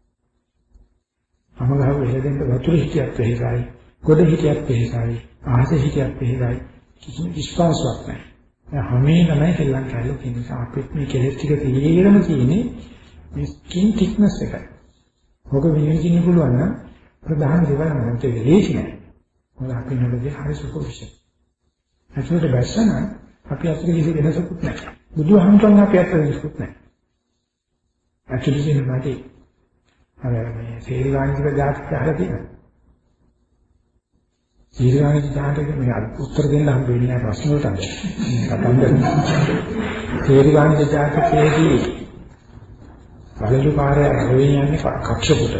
හැම ගහපු එළදෙනට වතුර හිටියත් වෙහෙසයි, ගොඩ හිටියත් වෙහෙසයි, ආහස හිටියත් වෙහෙසයි, කිසිම විශ්වාසයක් නැහැ. හැමේ තමයි දෙල්ලන් කියලා කියන නිසා අපිට මේ කෙලෙස් ටික තීරම තියෙන්නේ මේ ස්කින් thickness එකයි. ඔක විශ්ින්න පුළුවන් නම් ප්‍රධාන දේවල් නම් තේ ලේසි නෑ. මොකද අපි නෝදේ හරි සුපර්ෆිෂල්. ඒකට බැස්සන අපි අතට කිසි වෙනසකුත් නැහැ. බුදුහාමුදුරන් අපි අතට වෙනසකුත් නැහැ. ඇක්චුලි කියන්නේ අර මේ සීලවාණික ජාතක අහලා තියෙනවා. සීලවාණික ජාතකෙ මේ උත්තර දෙන්න හම් වෙන්නේ නැහැ ප්‍රශ්න වලට. කතන්දර. සීලවාණික ජාතකයේදී වලලු කාර්යය යන්නේ කක්ෂපුට.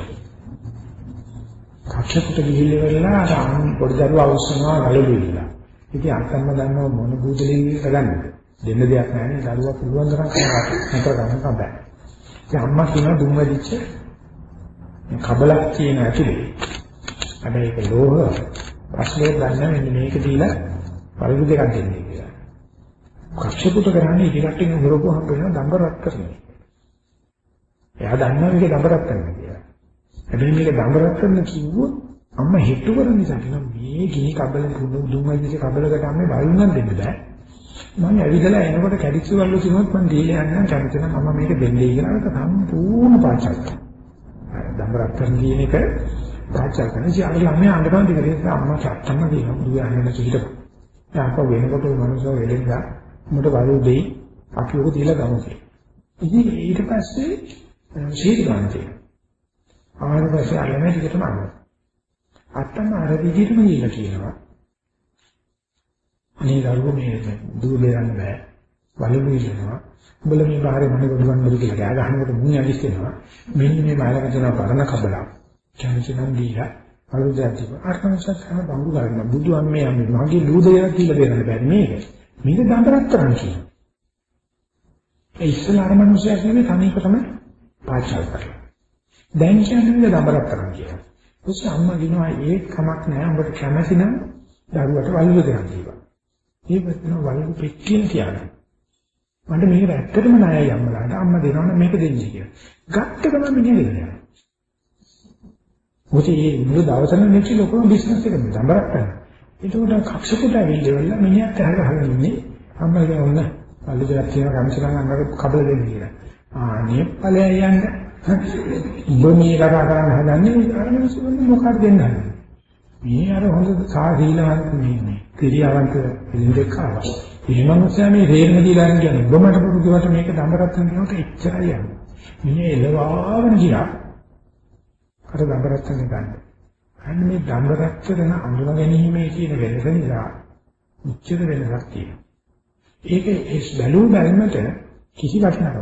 කක්ෂපුට ගිහිල්ලා අර පොඩි දරුවා අවශ්‍යනවා වලලු ඉන්නවා. ඉතින් අක්කම්ම දන්නව මොන බුදුලින් කරගන්නද? දෙන්න දෙයක් නැහැ නේ දරුවා පුළුවන් තරම් නතර ගන්න තමයි. ඉතින් අම්මා කියන දුම් වැඩිච්ච කබලක් කියන ඇතුලේ. හැබැයි ඒක ලෝහ ප්‍රශ්නේ ගන්න මෙන්න මේක දීලා වලලු දෙකක් දෙන්නේ කියලා. කක්ෂපුට කරන්නේ ඉතිකටින් හොරපු හම්බ වෙන දඹරත් කරන්නේ. එයා දන්නවා මේක දඹරත් කරනවා කියලා. හැබැයි මේක දඹරත් කරන කිව්වොත් අම්මා හිතු කරන නිසා කියනවා මේ ගිනි කබල දුම් වැඩිච්ච කබලකට අම්මේ වලුණක් දෙන්න බෑ. මම ඇවිදලා එනකොට කැඩිච්ච වලු කිව්වොත් මම දීලා යන්නම් කැමති නම් මම මේක දෙන්නේ කියලා ඒක සම්පූර්ණ පාචල්. දඹරත් කරන කියන එක පාචල් කරන ඉතින් අර ළමයා අඬනවා දෙකේ අම්මා චත්තම කියනවා දුව යන්න කිහිප. යාක වෙනකොට මනුස්සය වෙලෙන්දා උඹට වලු දෙයි අපි ඔක දීලා ගමු කියලා. ඉතින් ඊට පස්සේ ශීර්වාන්තේ ආයෙත් පස්සේ අල්ලන්නේ ටිකටම අහනවා. අත්තම අර විදිහටම කියලා කියනවා. අනේ දරුවෝ මේ දුර බේරන්න බෑ. වලලු ඉන්නවා. උඹලා මේ බාහිර මොන ගොඩවන්න බෑ කියලා ගෑ ගහනකොට මුණ ඇවිස්සෙනවා. මෙන්න මේ මාළක දෙන පරණ කබලක්. කැමතිනම් දීලා අලුතැතිව. අර්ථමසත් කරන බංගු ගන්න බුදු අම්මේ අම්මේ මගේ ලූදේලා කියලා බේරන්න බෑ මේක. මේක දඹරත් කරන්න කියනවා. ඒ ඉස්සලාර මිනිස්සයා කියන්නේ තනියක තමයි පාචල් කරලා. දැන් කියන්නේ දඹරත් කරන්න කියනවා. ඔස්සේ අම්මා කියනවා ඒක කමක් නෑ උඹට කැමති නම් දරුවට වලලු දෙන්න දීපන්. ඒක වෙන වලලු පෙක්කින් කියන්නේ. මට මේක ඇත්තටම නෑයි අම්මලාට අම්මා දෙනවනේ මේක දෙන්නේ කියලා. ගත්ත ගමන් මිනිහ දෙනවා. මොකද මේ මුළු දවසම මේක ලොකු බිස්නස් එකක් දඹරත් කරනවා. ඒකට කක්ෂපුට ඇවිල්ලා මිනිහත් අහගෙන ඉන්නේ අම්මා කියවන්න වලලු දෙයක් තියෙන කම්සලන් අංගක කබල දෙන්න කියලා. ආනේ ඵලය යන්නේ බොමී කතා කරන්න හදන්නේ අර මිනිස්සු මොකක්ද දෙන්නේ මේ අර හොඳ සාධීලවන්ත මේ ක්‍රියාවන්ත දෙයක් ආවා මේ මිනිස්සයා මේ රේල්ම දීලා කියන්නේ බොමට පුරුදුවට මේක දඹරත් කරනකොට එච්චරයි යන්නේ මේ එළවාගෙන ගියා අර දඹරත් ගන්න අන්න මේ දඹරත් කරන අඳුන ගැනීමේ කියන වෙනස නිසා උච්චර වෙනසක් තියෙනවා ඒක ඒ බැලුමට කිසි වටිනාකමක්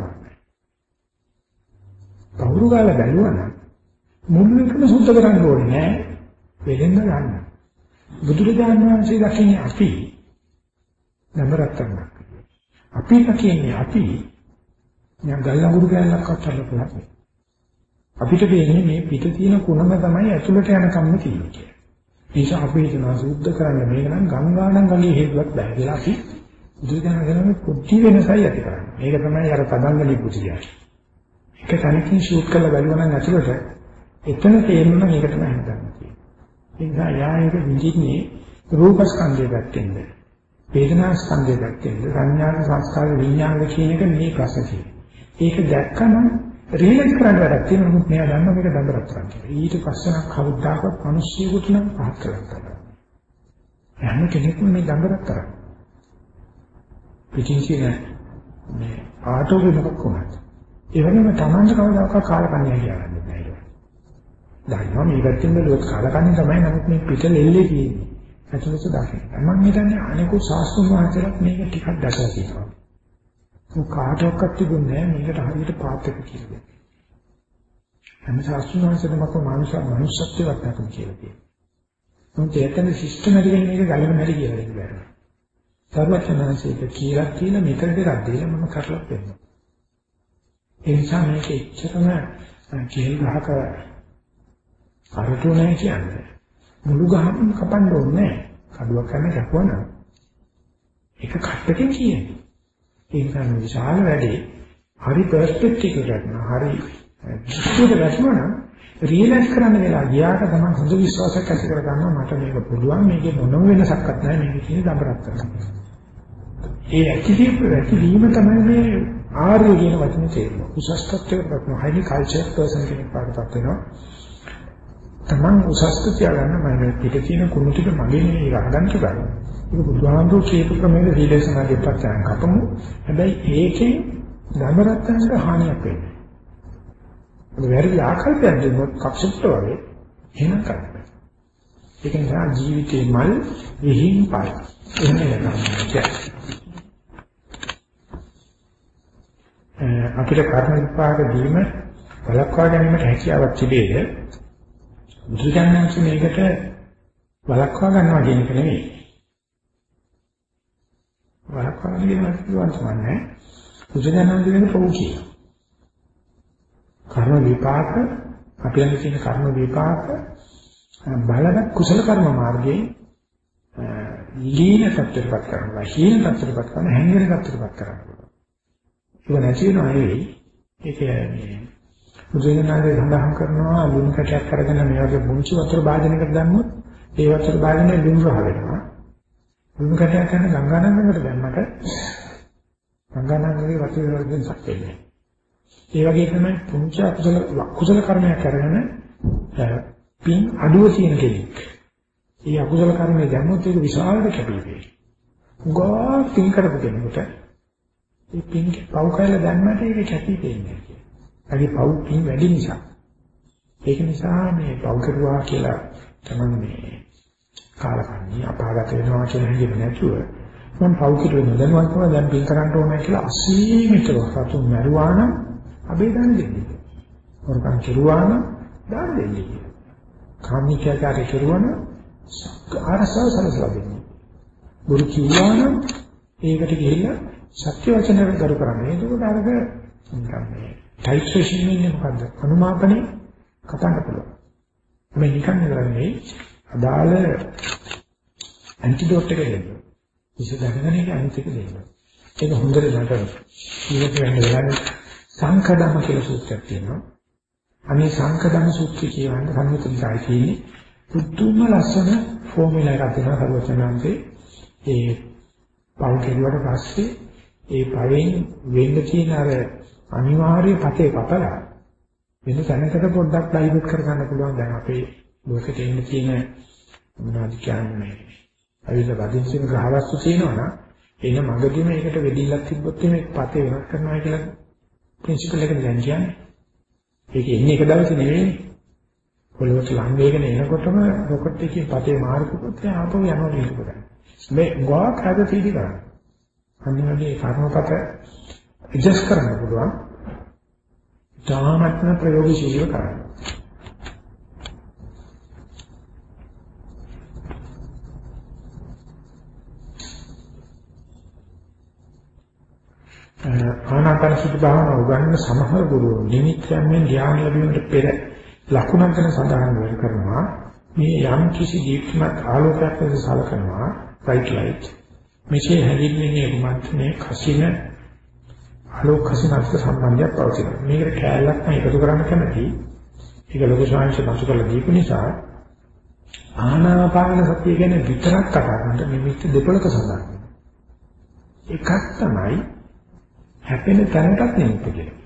කවුරු ගාලා බැලුවා නම් මුළු එකම සුද්ධ කරන්න ඕනේ නෑ වෙලෙන්ද ගන්න. බුදුරජාණන් වහන්සේ දකින්නේ අපි නඹරත් කරනවා. අපි දකින්නේ අපි නිකන් ගල්ලඟුරු කැලලක් අත්හැරලා පුළුවන්. අපිට වෙන්නේ මේ පිට තියෙන කුණම තමයි ඇතුළට යනකම්ම තියෙන්නේ කියලා. ඒ නිසා අපි හිතනවා සුද්ධ කරන්න මේක නම් ගංගානම් ගලේ හේතුවක් බෑ කියලා අපි බුදුරජාණන් වහන්සේ පොඩි වෙනසයි ඇති කරන්නේ. මේක තමයි අර පදංගලි පුතියයි. ඒක තනිකින් ෂූට් කරලා බලුවා නම් ඇතුළට එතන තේරෙනවා මේක තමයි හදන්නේ කියන්නේ. ඒ නිසා යායක විඳින්නේ රූප ස්කන්ධය පැත්තෙන්ද, වේදනා ස්කන්ධය පැත්තෙන්ද, සංඥා සංස්කාර විඥාන කියන එක මේ ප්‍රශ්න තියෙනවා. ඒක දැක්කම රියලයිස් කරන්න වැඩක් තියෙනවා. මොකද මෙයා දන්නවා මේක දඹරත් කරන්නේ. ඊට පස්සේ කවදාකවත් මිනිස්සුෙකුට නම් පහත් කරන්න. හැම කෙනෙකුම මේ දඹරත් කරන්නේ. පිටින් කියන මේ ආටෝගේ මොකක් කොහොමද? ඒ වගේම Tamanට කවදාකවත් කාලකන්ණිය කියන්නේ නැහැ. දන්නවා මේ පැත්තෙන් බැලුවොත් කාලකන්ණිය තමයි නමුත් මේ පිට ලෙල්ලේ තියෙන්නේ. ඇතුළත දාන්නේ. මම හිතන්නේ අනිකෝ සාස්තුන් වහන්සේලාත් මේක ටිකක් දැකලා තියෙනවා. මොක කාටවත් තිබුණේ නැහැ මේකට හරියට පාත් එක කියලා. හැම සාස්තුන් වහන්සේලම මනුෂ්‍යත්වයට නැතුව කියලා කියනවා. මොකද ඒකෙන් සිස්ටමැටිකලි මේක ගලන හැටි කියලා දෙන්නවා. සර්වඥාන්සේක කියලා මෙතන දෙකක් දීලා මම කරලා දෙන්නවා. ඒ නිසා මේක එච්චරම කෙල් ගහක අරටු නැහැ කියන්නේ. මුළු ගහම කපන්න ඕනේ නැහැ. කඩුවක් කරන කැපුවා ඒක කට්ටකින් කියන්නේ. ඒ නිසා විශාල වැඩේ හරි පර්ස්පෙක්ටිව් එකක් නා හරි ඉතින් රැස්මන රියලයිස් කරන්න වෙලා ගියාට තමයි හොඳ විශ්වාසයක් ඇති කරගන්නවා මට මේක පුළුවන් මේකේ මොනම වෙනසක්වත් නැහැ මේක කියන දඹරක් කරනවා. ඒ ඇතිවීම තමයි මේ ආර්ය කියන වචනේ තේරුම. උසස් තත්ත්වයකට highly cultured person කෙනෙක් පාඩපත් වෙනවා. තමන් උසස් තියාගන්න මම පිට තියෙන කුණු ටික මගේ නෙවෙයි රංගන්ට ගන්න. ඒක බුදුහාමුදුරු කියපු ක්‍රමයේ රිලේෂනාගේ ප්‍රත්‍යයන් කපමු. හැබැයි ඒකෙන් ධර්මරත්නට හානියක් වෙන්නේ. ඒ වැරදි ආකල්පයක් දෙන්නොත් කක්ෂිප්ත වගේ එහෙම කරන්න. ඒක නිසා ජීවිතේ මල් විහිං පායි. එහෙම නේද? අපිට කර්ම විපාක දීම වළක්වා ගැනීමට හැකියාවක් තිබේද? බුදුජානක මේකට වළක්වා ගන්නවා කියන එක නෙවෙයි. වළක්වා ගැනීම කියනවා තමයි බුදුජානක කියන පොකී. කර්ම විපාක අපි ළඟ තියෙන කර්ම විපාක බලන කුසල කර්ම මාර්ගයේ ලීන සත්‍යපත් කරනවා. හීන සත්‍යපත් කරන හැංගෙන සත්‍යපත් කරනවා. ඒක නැති වෙනවා නෙවෙයි. ඒක මේ බුදුරජාණන්ගේ සඳහන් කරනවා ලුණු කැටයක් අරගෙන මේ වගේ මුංචි වතුර භාජනයකට දැම්මොත් ඒ වතුර භාජනයේ ලුණු රහ වෙනවා. ලුණු කැටයක් ගන්න ගංගානංගකට දැම්මට ගංගානංගගේ වතුර වලින් සක්කෙන්නේ. ඒ වගේ තමයි පුංචි අකුසල කර්මයක් කරගෙන පින් අඩුව තියෙන කෙනෙක්. ඒ අකුසල කර්මයේ දැම්මොත් ඒක විශාලව කැපී වෙනවා. උගා පින් කරපු කෙනෙකුට ඒ පින් පව් කරලා දැම්මට ඒක කැපී පෙනෙන්නේ. ඒකේ පව් පින් වැඩි නිසා. ඒක නිසා මේ පව් කරුවා කියලා තමයි මේ කාලකන්ණි අපාගත වෙනවා කියන හැඟීම නැතුව මම පව් කිරුවේ නොදැනුවත්ව දැන් පින් කරන්න ඕනේ කියලා අසීමිතව සතුන් මරුවා නම් අබේ දාන දෙන්නේ. වරකම් කෙරුවා නම් දාන දෙන්නේ. කාමිකයාට කෙරුවා නම් ආරසාව සලසලා දෙන්නේ. බුරු කිව්වා නම් ඒකට ගිහිල්ලා සත්‍ය වචන කරු කරන්නේ. ඒකෝට අරක නිකන් මේ ටයිට්‍රේෂන් එකේ මොකද්ද? අනුමාපනේ කතාන්න පුළුවන්. මේ නිකන් නේදන්නේ අදාළ ඇන්ටිඩෝට් එක දෙන්න. විශේෂ දැනගෙන ඒක අනිත් එක දෙන්න. ඒක හොඳට නටන. ඊට වෙන වෙලාවේ සංකදම කියලා සූත්‍රයක් තියෙනවා. අනේ සංකදම සූත්‍රය කියන්නේ සංයුතනිකායි කියන්නේ පුදුම ලස්සන ෆෝමියුලා එකක් දෙනවා සර්වචනාන්තේ. ඒ පව් කෙරුවට පස්සේ ඒ පවෙන් වෙන්න තියෙන අර අනිවාර්ය පතේ කපලා වෙන තැනකට පොඩ්ඩක් ඩයිවර්ට් කරගන්න පුළුවන්. දැන් අපේ ලෝකෙට එන්න තියෙන මොනවද කියන්නේ අවිල වදින්සින ග්‍රහවස්තු තියෙනවනම් එන මගදී මේකට වෙඩිල්ලක් තිබ්බොත් මේ පතේ වෙනස් කරනවා කියලා ප්‍රින්සිපල් එක දැන් කියන්නේ. ඒක එන්නේ එක දවසේ නෙවෙයි. පොළොවට ලං වේගන එනකොටම රොකට් එකේ පතේ මාර්ගකුත් ආපහු යනවා නේද? මේ ගෝක් හද තීදි කරන්නේ. අනිවාර්යයෙන් කර්මපත ඇඩ්ජස්ට් කරන්න පුළුවන්. ධාමත්න ප්‍රයෝගශීලීව කරන්න. ආනාපාන සති භාවනාව උගන්වන සමහර ගුරුවරු නිමිත්තෙන් ධ්‍යාන ලැබීමට පෙර ලකුණක් ගැන සඳහන් කරනවා. මේ යම් කිසි දීප්තිමත් ආලෝකයක් ලෙස සලකනවා bright light. මෙසේ හැදින්වෙන්නේ කුමත් මේ කසින ආලෝක කසිනත් සම්බන්ධයක් පවතිනවා. මේකට කැලලක් මම එකතු කරන්න කැමතියි. ඒක ලොකු ශාංශ මතු කරලා දීපු නිසා ආනාපාන සතිය ගැන විතරක් කතා කරන්න නිමිත්ත දෙකක සඳහන් වෙනවා. එකක් තමයි හැපෙන තැනටත් නිමිත්ත කියලා.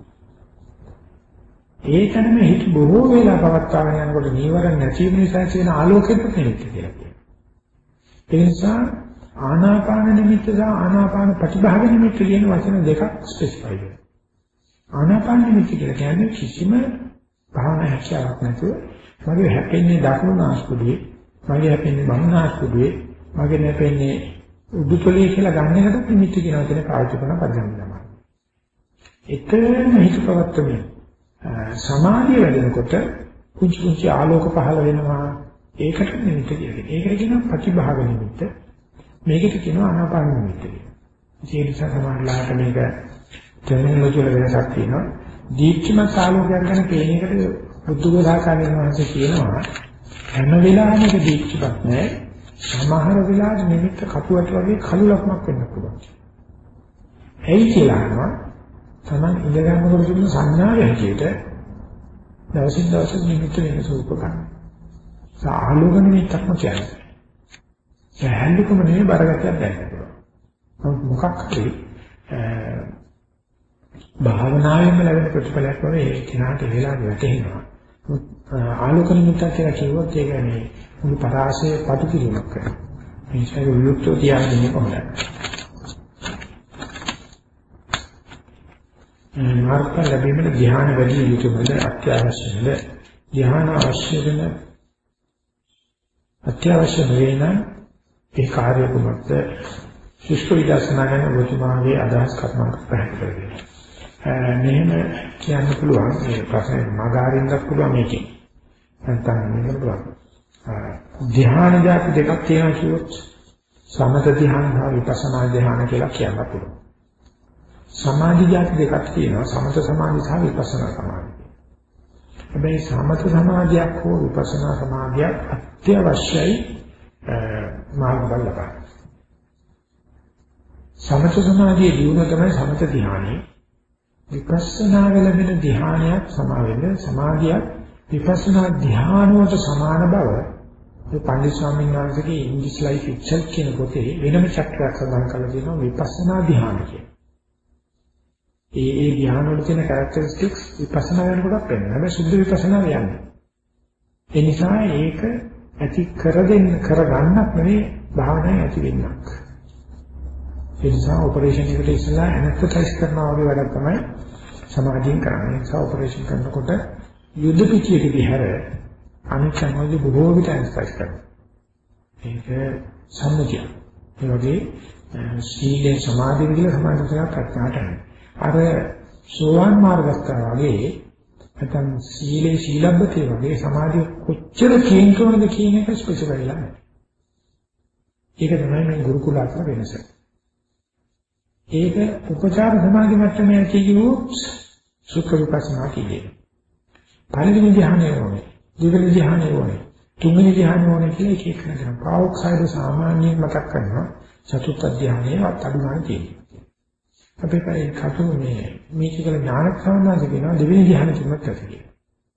ඒ තැනම හිත බොහෝ වෙලා පවත්වාගෙන යනකොට නීවරණ නැති වෙන නිසා තියෙන ආලෝකයට නිමිත්ත කියලා කියනවා. ඒ නිසා ආනාපාන නිමිත්ත සහ ආනාපාන ප්‍රතිභාග නිමිත්ත කියන වචන දෙකක් ස්පෙસિෆයි වෙනවා. ආනාපාන නිමිත්ත කියලා කියන්නේ කිසිම භාවනා හැකියාවක් නැතුව මගේ හැපෙන්නේ දකුණු නාස්පුඩුවේ, මගේ හැපෙන්නේ වම් නාස්පුඩුවේ, මගේ හැපෙන්නේ උඩුතලයේ කියලා ගන්න එකට නිමිත්ත කියන වචනේ පාවිච්චි කරන පදයක් තමයි. එතන හිත පවත්වන්නේ සමාධිය වැඩෙනකොට කුංචි කුංචි ආලෝක පහළ වෙනවා. ඒකට නිමිත්ත කියන්නේ. ඒකට කියනවා ප්‍රතිභාග නිමිත්ත. මේකට කියනවා ආනාපාන නිමිත්ත කියලා. ඒ නිසා සමාධිලාට මේක ටෙක්නොලොජි වල වෙනසක් තියෙනවා. දීප්තිමත් ආලෝකයක් ගැන කියන එකට බුද්ධඝෝසාකාරයන් වහන්සේ කියනවා හැම වෙලාවෙම ඒක දීප්තිමත් නෑ. සමහර වෙලාවට නිමිත්ත කටුවට වගේ කළු ලක්මක් වෙන්න පුළුවන්. ඇයි කියලා අහනවා තමන් ඉඳ ගන්නකොට තිබුණු සංඥාවේ හැටියට දවසින් දවස නිමිති වෙනස උපකරන. ආලෝක නිමිත්තක්ම කියන්නේ. සැහැල්ලුකම නෙවෙයි බරගතියක් දැනෙනවා. මොකක් හරි භාවනාවෙන්ම ලැබෙන ප්‍රතිඵලයක් වගේ ඒ කෙනාට වෙලා වැටෙනවා. ආලෝක නිමිත්තක් කියලා කිව්වොත් ඒ කියන්නේ මුළු පරාසයේ පටු කිරීමක් කරනවා. මේකේ විරුද්ධව තියාගෙන කොහොමද? මාර්ග ලැබීමේ ධ්‍යාන වැඩි යුතුයද අත්‍යවශ්‍යද? ධ්‍යාන අවශ්‍ය වෙන අත්‍යවශ්‍ය වෙන ඒ කාර්ය කුමක්ද? ශිෂ්ට විදර්ශනා ගැන ඔබතුමාගේ අදහස් කර්මයක් පැහැදිලි කරගන්න. මෙහෙම කියන්න පුළුවන් මේ ප්‍රශ්නේ මගහරින්නත් පුළුවන් මේකේ. නැත්නම් මේක පුළුවන්. ධ්‍යාන જાති දෙකක් තියෙනවා කියොත් සමත ධ්‍යාන සහ විපස්සනා ධ්‍යාන කියලා කියන්න පුළුවන්. සමාධි જાති දෙකක් තියෙනවා සමත සමාධි සහ විපස්සනා සමාධි. හැබැයි සමත සමාධියක් හෝ විපස්සනා සමාධියක් අත්‍යවශ්‍යයි මාර්ගඵල ලබන්න. සමත සමාධියේ දියුණුව තමයි සමත ධ්‍යානෙ. විපස්සනා වල වෙන ධ්‍යානයක් සමාවෙන්න සමාධියක් විපස්සනා ධ්‍යානුවට සමාන බව ඒ පණ්ඩිත ස්වාමීන් වහන්සේගේ ඉංග්‍රීසි ලයිෆ් ඉට්සෙල්ෆ් කියන පොතේ වෙනම චැප්ටරයක් සඳහන් කරලා තියෙනවා විපස්සනා ධ්‍යාන කියලා. ඒ ධ්‍යාන වල තියෙන කැරක්ටරිස්ටික්ස් විපස්සනා වෙනකොට වෙනවා. හැබැයි සුද්ධ විපස්සනා යන්නේ. ඒ නිසා ඒක ඇති කරගන්නක් නෙවෙයි භාවනාවේ ඇති වෙන්නක්. ඒ නිසා ඔපරේෂන් එකට ඉස්සලා ඇනස්තයිස් කරනවා වගේ වැඩක් තමයි සමාධියෙන් කරන්නේ. ඒ නිසා ඔපරේෂන් කරනකොට යුද්ධ පිටියකදී හැර අනිත් සමාධිය බොහෝ විට ඇනස්තයිස් කරනවා. ඒක සම්මුතිය. ඒ වගේ සීලේ සමාධිය කියලා සමාධිය ප්‍රඥාට යනවා. අර සෝවාන් මාර්ගස්ථා වගේ නැත්නම් සීලේ සීලබ්බතේ වගේ සමාධිය කොච්චර කේන්ද්‍රවලද කියන එක ස්පෙસિෆයි වෙලා නැහැ. ඒක තමයි මේ ගුරුකුල අතර වෙනස. ඒක උපචාර සමාධි මට්ටමේ ඇතිවෙවොත් සුඛ විපස්සනා කියන්නේ. පළවෙනි ධ්‍යානය ඕනේ, දෙවෙනි ධ්‍යානය ඕනේ, තුන්වෙනි ධ්‍යානය ඕනේ කියලා එක එක කරනවා. පාවොක්සයිඩ් සාමාන්‍යයෙන් මතක් කරනවා චතුර්ථ ධ්‍යානයේ අත්අඩුමාන තියෙනවා. අපි කයි කටු මේ කියලා ඥාන සම්මාස කියනවා දෙවෙනි ධ්‍යාන තුනක් ඇති කියලා.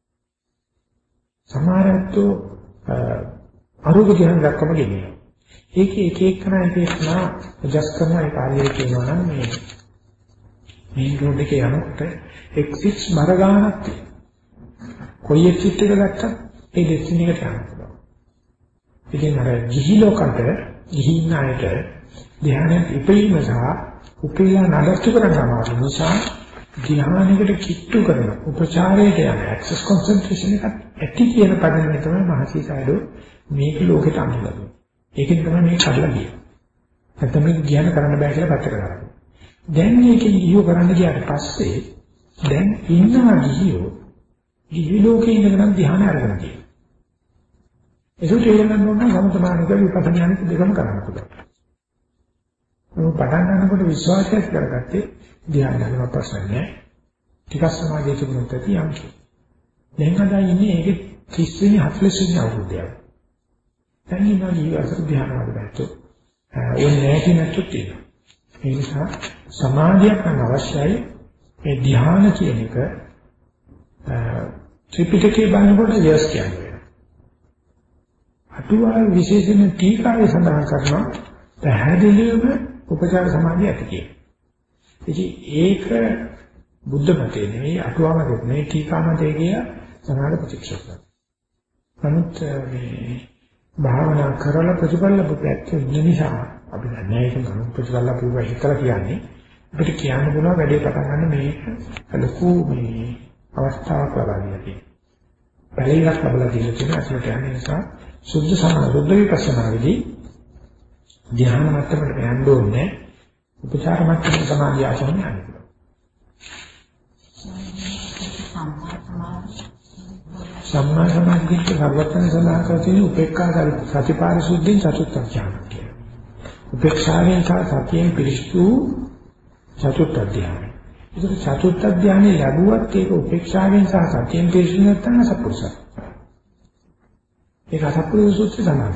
සමහරවිට අරූප ධ්‍යාන දක්වම ගෙනියනවා. ඒකේ එක එකනා ඇඩ්ජස්ට් කරන ඒ කාර්යය කියනවා නම් මේ රෝඩ් එකේ යනකොට එක්සිට්ස් බර ගන්නක් තියෙනවා. කොයි එක්සිට් එක ගත්තත් ඒ ඩෙස්ටිනි එකට යන්න පුළුවන්. ඉතින් අර ගිහි ලෝකකට ගිහින් ආයත ධ්‍යානයේ ඉපීම සහ උපේලා නඩත්තු කරන අමාරු නිසා ධ්‍යානයකට කිට්ටු කරන උපචාරයට යන ඇක්සස් කොන්සන්ට්‍රේෂන් එක ඇති කියන පදනම තමයි මහසීසයිඩෝ මේක ලෝකෙට අඳුරගන්නේ. ඒකෙන් තමයි මේක කඩලා ගියේ. නැත්නම් මේක ධ්‍යාන කරන්න බෑ කියලා පැත්තකට දානවා. දැන් මේකෙන් ගියෝ කරන්න ගියාට පස්සේ දැන් ඉන්නවා ගිහි ලෝකේ ඉඳන් ධ්‍යාන අරගෙන තියෙනවා. ඒක තේරෙන්න ඕන නම් සමතමානික විපස්සනානික දෙකම කරන්න පුළුවන්. මේ පටන් ගන්නකොට විශ්වාසයක් කරගත්තේ ධ්‍යානවල ප්‍රශ්න නැහැ. ටිකක් සමාධිය තිබුණොත් ඇති යම් කි. දැන් අද ඉන්නේ ඒකේ 30 වෙනි 40 වෙනි අවුරුද්දේ. දැන් ඉන්නවා ඊවසර ධ්‍යානවල බැලුවොත් ඒ නැති නැතුත් තියෙනවා. ඒ නිසා සමාධියක් නම් අවශ්‍යයි. මේ ධ්‍යාන කියන එක ත්‍රිපිටකයේ බලනකොට යස් කියන්නේ. අටුවා විශේෂයෙන් ටීකාවේ සඳහන් කරනවා පැහැදිලිවම උපචාර සමාධිය ඇති කියලා. ඉතින් ඒක බුද්ධ මතේ නෙවෙයි අටුවාමතේ නෙවෙයි ටීකාමතේ කිය සමාන ප්‍රතික්ෂේප කරනවා. නමුත් මේ භාවනා කරලා ප්‍රතිඵල ලැබුපැත්ත නිසා අපි දන්නේ ඒක නම් ප්‍රතිඵල ලැබුවා හිතලා කියන්නේ අපිට කියන්න පුළුවන් වැඩේ පටන් ගන්න මේක ලොකු මේ අවස්ථාවක් ලබා දෙන්නේ. පැලිලක් ලබලා දෙන්න තියෙන අසලට යන නිසා සුද්ධ විපස්සනාවේදී ධ්‍යාන මට්ටමට යන්න ඕනේ උපචාර මට්ටමේ සමාධිය ආසන්න යන්න පුළුවන්. සම්මා සමාධියට සර්වඥ සඳහන් කර තියෙන උපේක්ඛා සතිපාරිශුද්ධිය චතුත්ථ ඥාන කියලා. උපේක්ෂාවෙන් සතියෙන් පිරිසු චතුත්ථ ධ්‍යාන. ඒක චතුත්ථ ධ්‍යානෙ ලැබුවත් ඒක උපේක්ෂාවෙන් සහ සතියෙන් පිරිසු නැත්නම් සප්පුරුසක්. ඒක සප්පුරුසුත් සමානයි.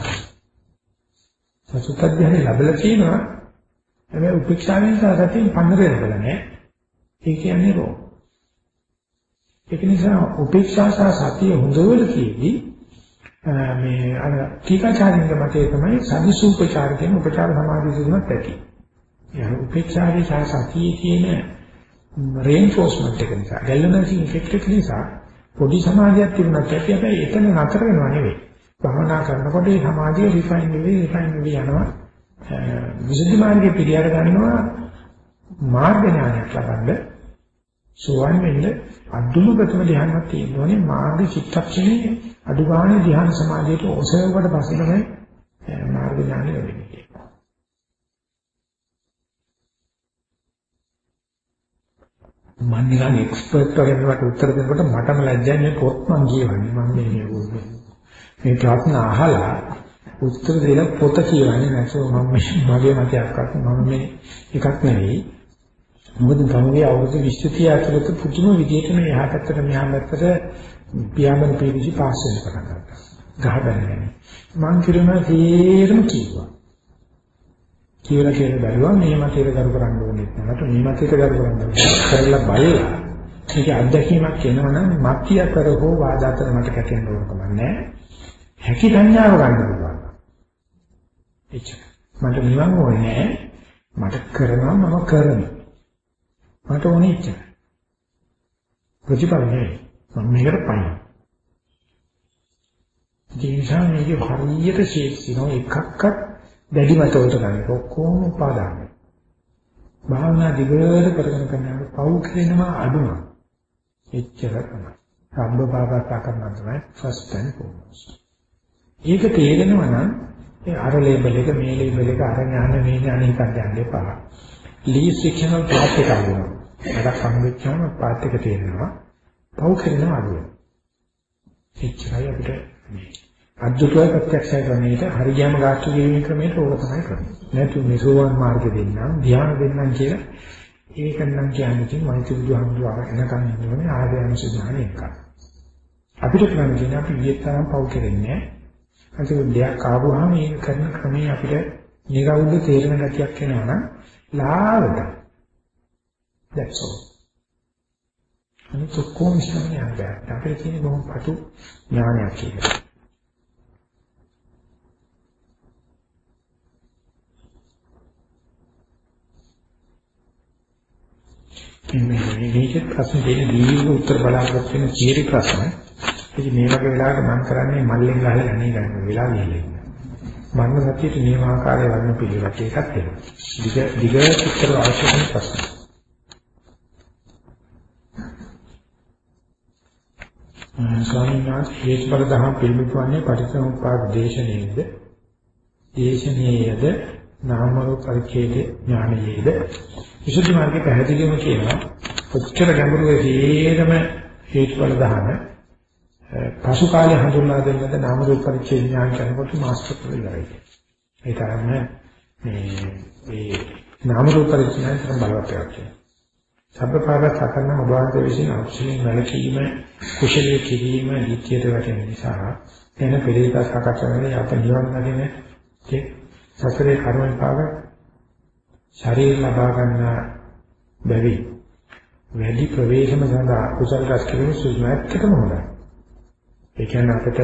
චතුත්ථ ධ්‍යානෙ ලැබලා තියෙනවා. හැබැයි උපේක්ෂාවෙන් සහ සතියෙන් පන්නර වෙලා නැහැ. ඒ කියන්නේ රෝග. ඒක නිසා උපේක්ෂා සහ සතිය හොඳට කියදී මේ අර ටීකාචාර්යන්ගේ මතය තමයි සදිසූපචාර කියන උපචාර සමාධිය සිදුනත් ඇති. ඒ උපේක්ෂාවේ සහ සතියේ කියන රේන්ෆෝස්මන්ට් එක නිසා ගැලනසින් ඉෆෙක්ට් එක නිසා පොඩි සමාධියක් තිබුණත් ඇති. හැබැයි එතන නතර වෙනව නෙවෙයි. භාවනා කරනකොට මේ සමාධිය රිෆයින් වෙවි යනවා. විසුද්ධි මාර්ගයේ පිළියර ගන්නවා මාර්ග ඥානයක් ලබන්න. සෝවන් වෙන්න අදුම ප්‍රථම ධ්‍යානයක් තියෙනෝනේ මාර්ග චිත්තක්ෂණේ අදුගාණ ධ්‍යාන සමාධියට ඔසවකට පස්සේ තමයි මාර්ග ඥානය ලැබෙන්නේ. මම නිකන් එක්ස්පර්ට් කෙනෙකුට උත්තර දෙනකොට මටම ලැජ්ජයි මේ පොත් මං කියවන්නේ. මම මේ ප්‍රශ්න අහලා උත්තර දෙන පොත කියවන්නේ නැසෝ මම මගේ මතයක්වත් මම මේ එකක් නෙවෙයි. මොකද ගමේ අවුරුදු 20 ඇතුළත පුදුම විදියට මේ එහා පැත්තට මෙහා පැත්තට පියාඹන පිළිසි පාස් වෙන පටන් ගත්තා. ගහබැනගෙන. මං කියනවා තේරම කිව්වා. කියලා බැලුවා මේ මතයට කරු කරන්න ඕනේ නැත්නම් මේ මතයට කරු කරන්න කරලා බලලා ඒක අත්දැකීමක් වෙනවනම් මත්ය කරහෝ වාදාතර මට කැටෙන්න ඕන කම නැහැ. හැකි සංඥාව ගන්න පුළුවන්. එච්චර. මට නිවන් ඕනේ නැහැ. මට කරනවා මම කරනවා. මට ඕනේ ඉච්චර. ප්‍රතිපල නෙවෙයි. මම මේකට පයින්. ජීවිතේ මේක හරියට ශේක්ෂිනෝ එකක්වත් දැඩි මතවලට ගන්න. ඔක්කොම උපාදාන. භාවනා දිගට කරගෙන කරනකොට පව් කියනවා අඩුනවා. එච්චර තමයි. සම්බ පාපස්සා කරනවා තමයි first and foremost. ඒක තේරෙනවා නම් ඒ අර ලේබල් එක මේ ලේබල් එක අර ඥාන මේ ඥාන එකක් ගන්න එපා. ලීස් ෆික්ෂනල් පාත් එක අරගෙන. අර සංවිච්ඡාන පාත් එක තේරෙනවා. පව් කරනවා අඩුවෙනවා. එච්චරයි අපිට මේ අද්දුතය ප්‍රත්‍යක්ෂය ක්‍රමයට හරියම ගාස්තු ගෙවීමේ ක්‍රමයට ඕක තමයි කරන්නේ. නැතු මෙසෝවන් මාර්ග දෙන්නම් ධ්‍යාන දෙන්නම් කියලා ඒක නම් කියන්නේ ඉතින් මෛත්‍රී බුදුහාමුදුරුවෝ එනකන් ඉන්නෝනේ ආර්යයන්ස ඥාන එකක්. අපිට කරන්නේ අපි ඊතරම් පව් කරන්නේ නැහැ. ඒක දෙයක් ආවොහම මේක කරන ක්‍රමයේ අපිට නිරවුල්ව තේරෙන ගතියක් එනවා නම් ලාවට that's all. අනිත් ඔක්කොම ඉස්සරහට යනවා. අපිට තියෙන බොහොම පටු ඥානයක් කියලා. මේක ප්‍රශ්න දෙන්නේ දීර්ඝ උත්තර බලාපොරොත්තු වෙන කීරි ප්‍රශ්න. ඉතින් මේ වගේ වෙලාවක මම කරන්නේ මල්ලෙන් ගහලා යන්නේ ගන්න වෙලාව නෙලෙන්න. මන්න සතියේ නියම ආකාරය වන්න පිළිවෙලක් එකක් තියෙනවා. දිග උත්තර අවශ්‍ය වෙන ප්‍රශ්න. ස්වාමීන් වහන්සේ හේතුඵල දහම් පිළිබඳවන්නේ පටිච්චසමුප්පාද දේශනයේද නාම රූප පරිච්ඡේද ඥානයේද විසුද්ධි මාර්ගයේ පැහැදිලිවම කියනවා ඔච්චර ගැඹුරු හේතම හේතුඵල දහම පසු කාලේ හඳුන්වා දෙන්නද නාම රූප පරිච්ඡේද ඥාන කරනකොට මාස්ටර් ප්‍රතිලායි. ඒ තරම මේ නාම රූප පරිච්ඡේදයන් තරම් බලවත් එකක්. සබ්බපාරක් සකරන ඔබවන්ත විසින් අවශ්‍යම වැලකීම කුශලයේ කිරීම නිත්‍යයට වැටෙන නිසා එන පෙරේත සකච්ඡාවේ අප නිවන් දකින සසරේ කර්ම විපාක ශරීර ලබා ගන්න බැරි වැඩි ප්‍රවේශම සඳහා කුසල රැස් කිරීම සුදුසුකම හොඳයි. ඒ කියන්නේ අපිට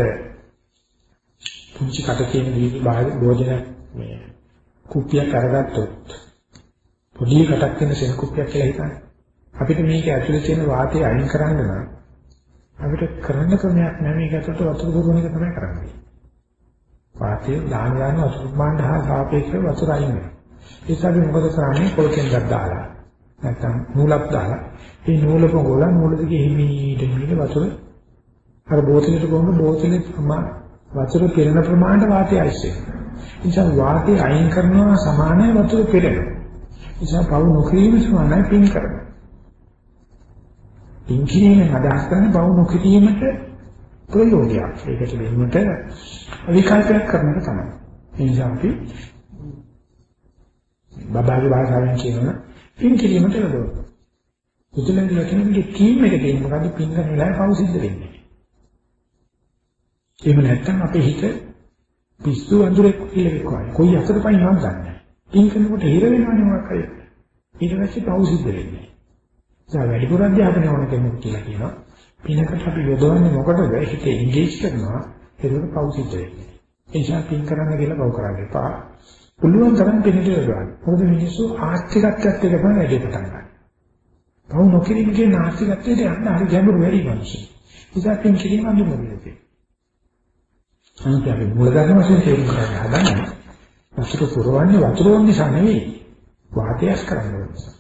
පුංචි කට තියෙන දීවි භෝජන මේ කුප්පියක් අරගත්තොත් පොඩි කටක් තියෙන සෙල් කුප්පියක් කියලා හිතන්න. අපිට මේක ඇතුලේ තියෙන වාතය අයින් කරන්න නම් අපිට කරන්න ක්‍රමයක් නැහැ. මේක ඇතුලට වතුර දුරන එක තමයි කරන්නේ. වාතය දාන වතුර මාණ්ඩ හා සාපේක්ෂව වතුර අයින් වෙනවා. ඒත් අපි මොකද කරන්නේ? පොල්කෙන්ක් දාලා නැත්නම් නූලක් දාලා මේ නූල පොගොල නූල දිගේ හිමීට වතුර අර බෝතලෙට ගොන්න බෝතලෙත් වතුර පිරෙන ප්‍රමාණයට වාතය අයිස් වෙනවා. නිසා වාතය අයින් කරනවා සමානයි වතුර පිරෙනවා. නිසා පව නොකිරීම සමානයි පින් කරනවා. පින් කිරීමෙන් අදහස් කරන්නේ පව නොකිරීමට ප්‍රයෝගයක්. ඒකට වෙන්නට විකල්පයක් කරනක තමයි. ඒ නිසා අපි බබාගේ භාෂාවෙන් කියනවා පින් කිරීමට යොදවනවා. උතුලෙන් කියනකේ ටීම් එක තියෙන මොකද්ද පින් කරන වෙලාවේ පව සිද්ධ වෙන්නේ. එහෙම නැත්නම් අපේ හිත පිස්සු අඳුරේ කියලා කියනවා. කොයි අතට පයින්වද දන්නේ නැහැ. පින් කරනකොට හිර වෙනවනේ මොකක් හරි. ඊට පස්සේ පව සිද්ධ වෙන්නේ. දැන් වැඩිපුර අධ්‍යාපනය ඕන කෙනෙක් කියලා කියනවා. පිනකට අපි යොදවන්නේ මොකටද? හිතේ එන්ගේජ් කරනවා. ඒක පව් සිද්ධ වෙන්නේ. ඒ නිසා පින් කරන්න කියලා පව් කරන්න එපා. පුළුවන් තරම් පිනට යොදවන්න. මොකද මිනිස්සු ආස්තිකත්වයට එක තමයි වැඩි පටන් ගන්න. පව් නොකිරීමේ නාස්තිකත්වයට යන්න හරි ගැඹුරු වැඩි මිනිස්සු. ඉතින් පින් කිරීම අඳුරන්නේ. අනිත් අපි මූලධර්ම වශයෙන් තේරුම් ගන්න හදන්නේ වතුර පුරවන්නේ වතුර නිසා නෙවෙයි. වාතයස් කරන්න ඕනේ.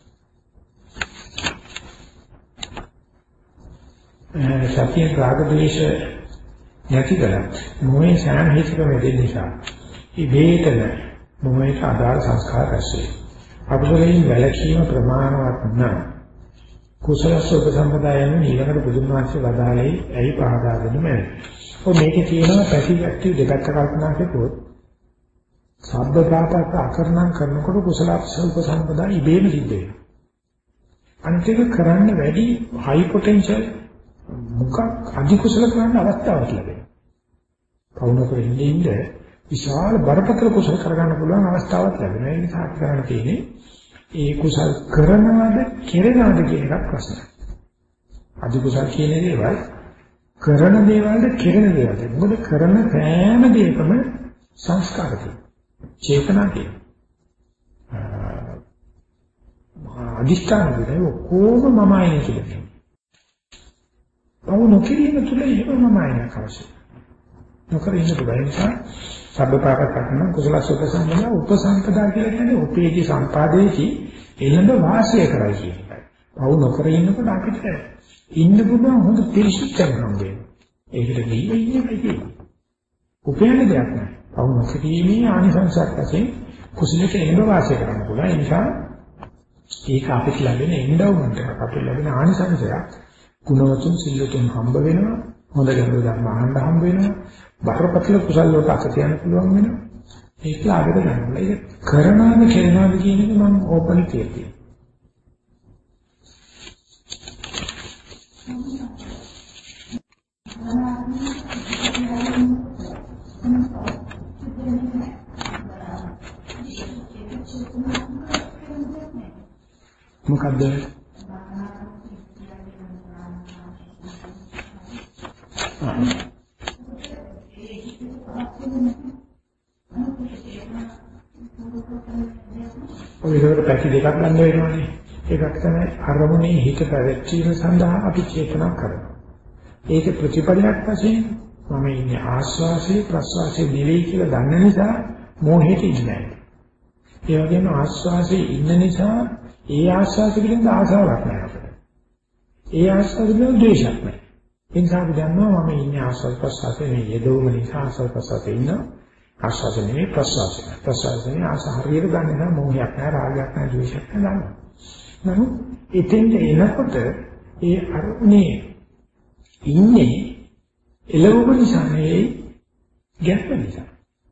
සතිය රාග ද්වේෂ නැති කරත් මොහේ සෑම හිතකම දෙන්න නිසා ඉබේතන මොහේට අදාළ සංස්කාර රැස්වේ. අකුසලයෙන් වැළකීම ප්‍රමාණවත් නම් කුසල සෝපසම්පදායන නිවනට බුදුන් වහන්සේ වදාළේ ඇයි පහදා දෙන්නේ නැහැ. ඔය මේකේ තියෙනවා පැසිවැක්ටිව් දෙකක් කල්පනා කරපුවොත් සබ්බ ප්‍රාපක අකරණම් කරනකොට කුසල සෝපසම්පදා ඉබේම සිද්ධ වෙනවා. අනිත් එක කරන්න වැඩි හයි පොටෙන්ෂල් මොකක් අධිකුසල කරන්න අවස්ථාවක් ලැබෙනවා. කවුනකර ඉන්නේ විශාල බරපතල කුසල කරගන්න පුළුවන් අවස්ථාවක් ලැබෙනවා. ඒ නිසා අපි කරන්න තියෙන්නේ ඒ කුසල් කරනවද කෙරෙනවද කියන එක ප්‍රශ්නයක්. අධිකුසල කියන දේවල් කරන දේවල්ද කෙරෙන දේවල්ද? මොකද කරන සෑම දෙයකම සංස්කාර තියෙනවා. චේතනා තියෙනවා. අදිෂ්ඨාන දෙය ඔක්කොම මමයි කියන්නේ. පවු නොකිරීම තුළ එහෙමම මායයක් අවශ්‍යයි. නොකර ඉන්න පුළුවන් නිසා සබ්බපාක කරන කුසල සුපසම්පදා උපසම්පදා කියලා කියන්නේ උපේදී සම්පාදේති එළඹ වාසය කරයි කියන එකයි. පවු නොකර ඉන්නකොට අපිට ඉන්න පුළුවන් හොඳ පිරිසිදුකම් හම්බෙන්නේ. ඒකට නිවෙන්නේ නැහැ. උපේන දෙයක් නෑ. පවු නොකිරීමේ ආනිසංසයක් වශයෙන් කුසලයට එළඹ වාසය කරන්න පුළුවන්. ඒ නිසා ඒක අපිට ලැබෙන එන්ඩවුමන්ට් එකක්. අපිට ලැබෙන ආනිසංසයක්. ගුණවතුන් සිල්වතුන් හම්බ වෙනවා, හොඳ ගැඹුරු ධර්ම අහන්න හම්බ වෙනවා, බරපතල කුසල වලට අත තියන්න පුළුවන් වෙනවා. ඒක ලාභද ගන්නවා. ඒක කරනවාද කෙරෙනවාද කියන එක මම ඕපන් කියතියි. මොකද්ද? ඔය විදිහට පැති දෙකක් ගන්න වෙනවානේ. එකක් තමයි අරමුණේ හිත පැවැත්වීම සඳහා අපි චේතනා කරනවා. ඒක ප්‍රතිපලයක් වශයෙන් මම ඉන්නේ ආස්වාසේ ප්‍රස්වාසේ නෙවෙයි කියලා දන්න නිසා මෝහෙට ඉන්නේ නැහැ. ඒ වගේම ආස්වාසේ ඉන්න නිසා ඒ ආස්වාස පිළිබඳ ආසාවක් නැහැ අපිට. ඒ ආස්වාස පිළිබඳ ද්වේෂයක් නැහැ. ඒ නිසා අපි දන්නවා මම ඉන්නේ ආස්වාද ප්‍රස්වාසයේ මේ යෙදවීම නිසා ආස්වාද ප්‍රස්වාසයේ ඉන්න ආස්වාද නෙවෙයි ප්‍රස්වාසය. ප්‍රස්වාසයේ ආස හරියට ගන්න නම් මෝහයක් නැහැ, රාගයක් නැහැ, ද්වේෂයක් නැහැ. නමුත් එතෙන්ට එනකොට ඒ අරමුණේ ඉන්නේ එළවුම නිසා නෙවෙයි ගැස්ම නිසා.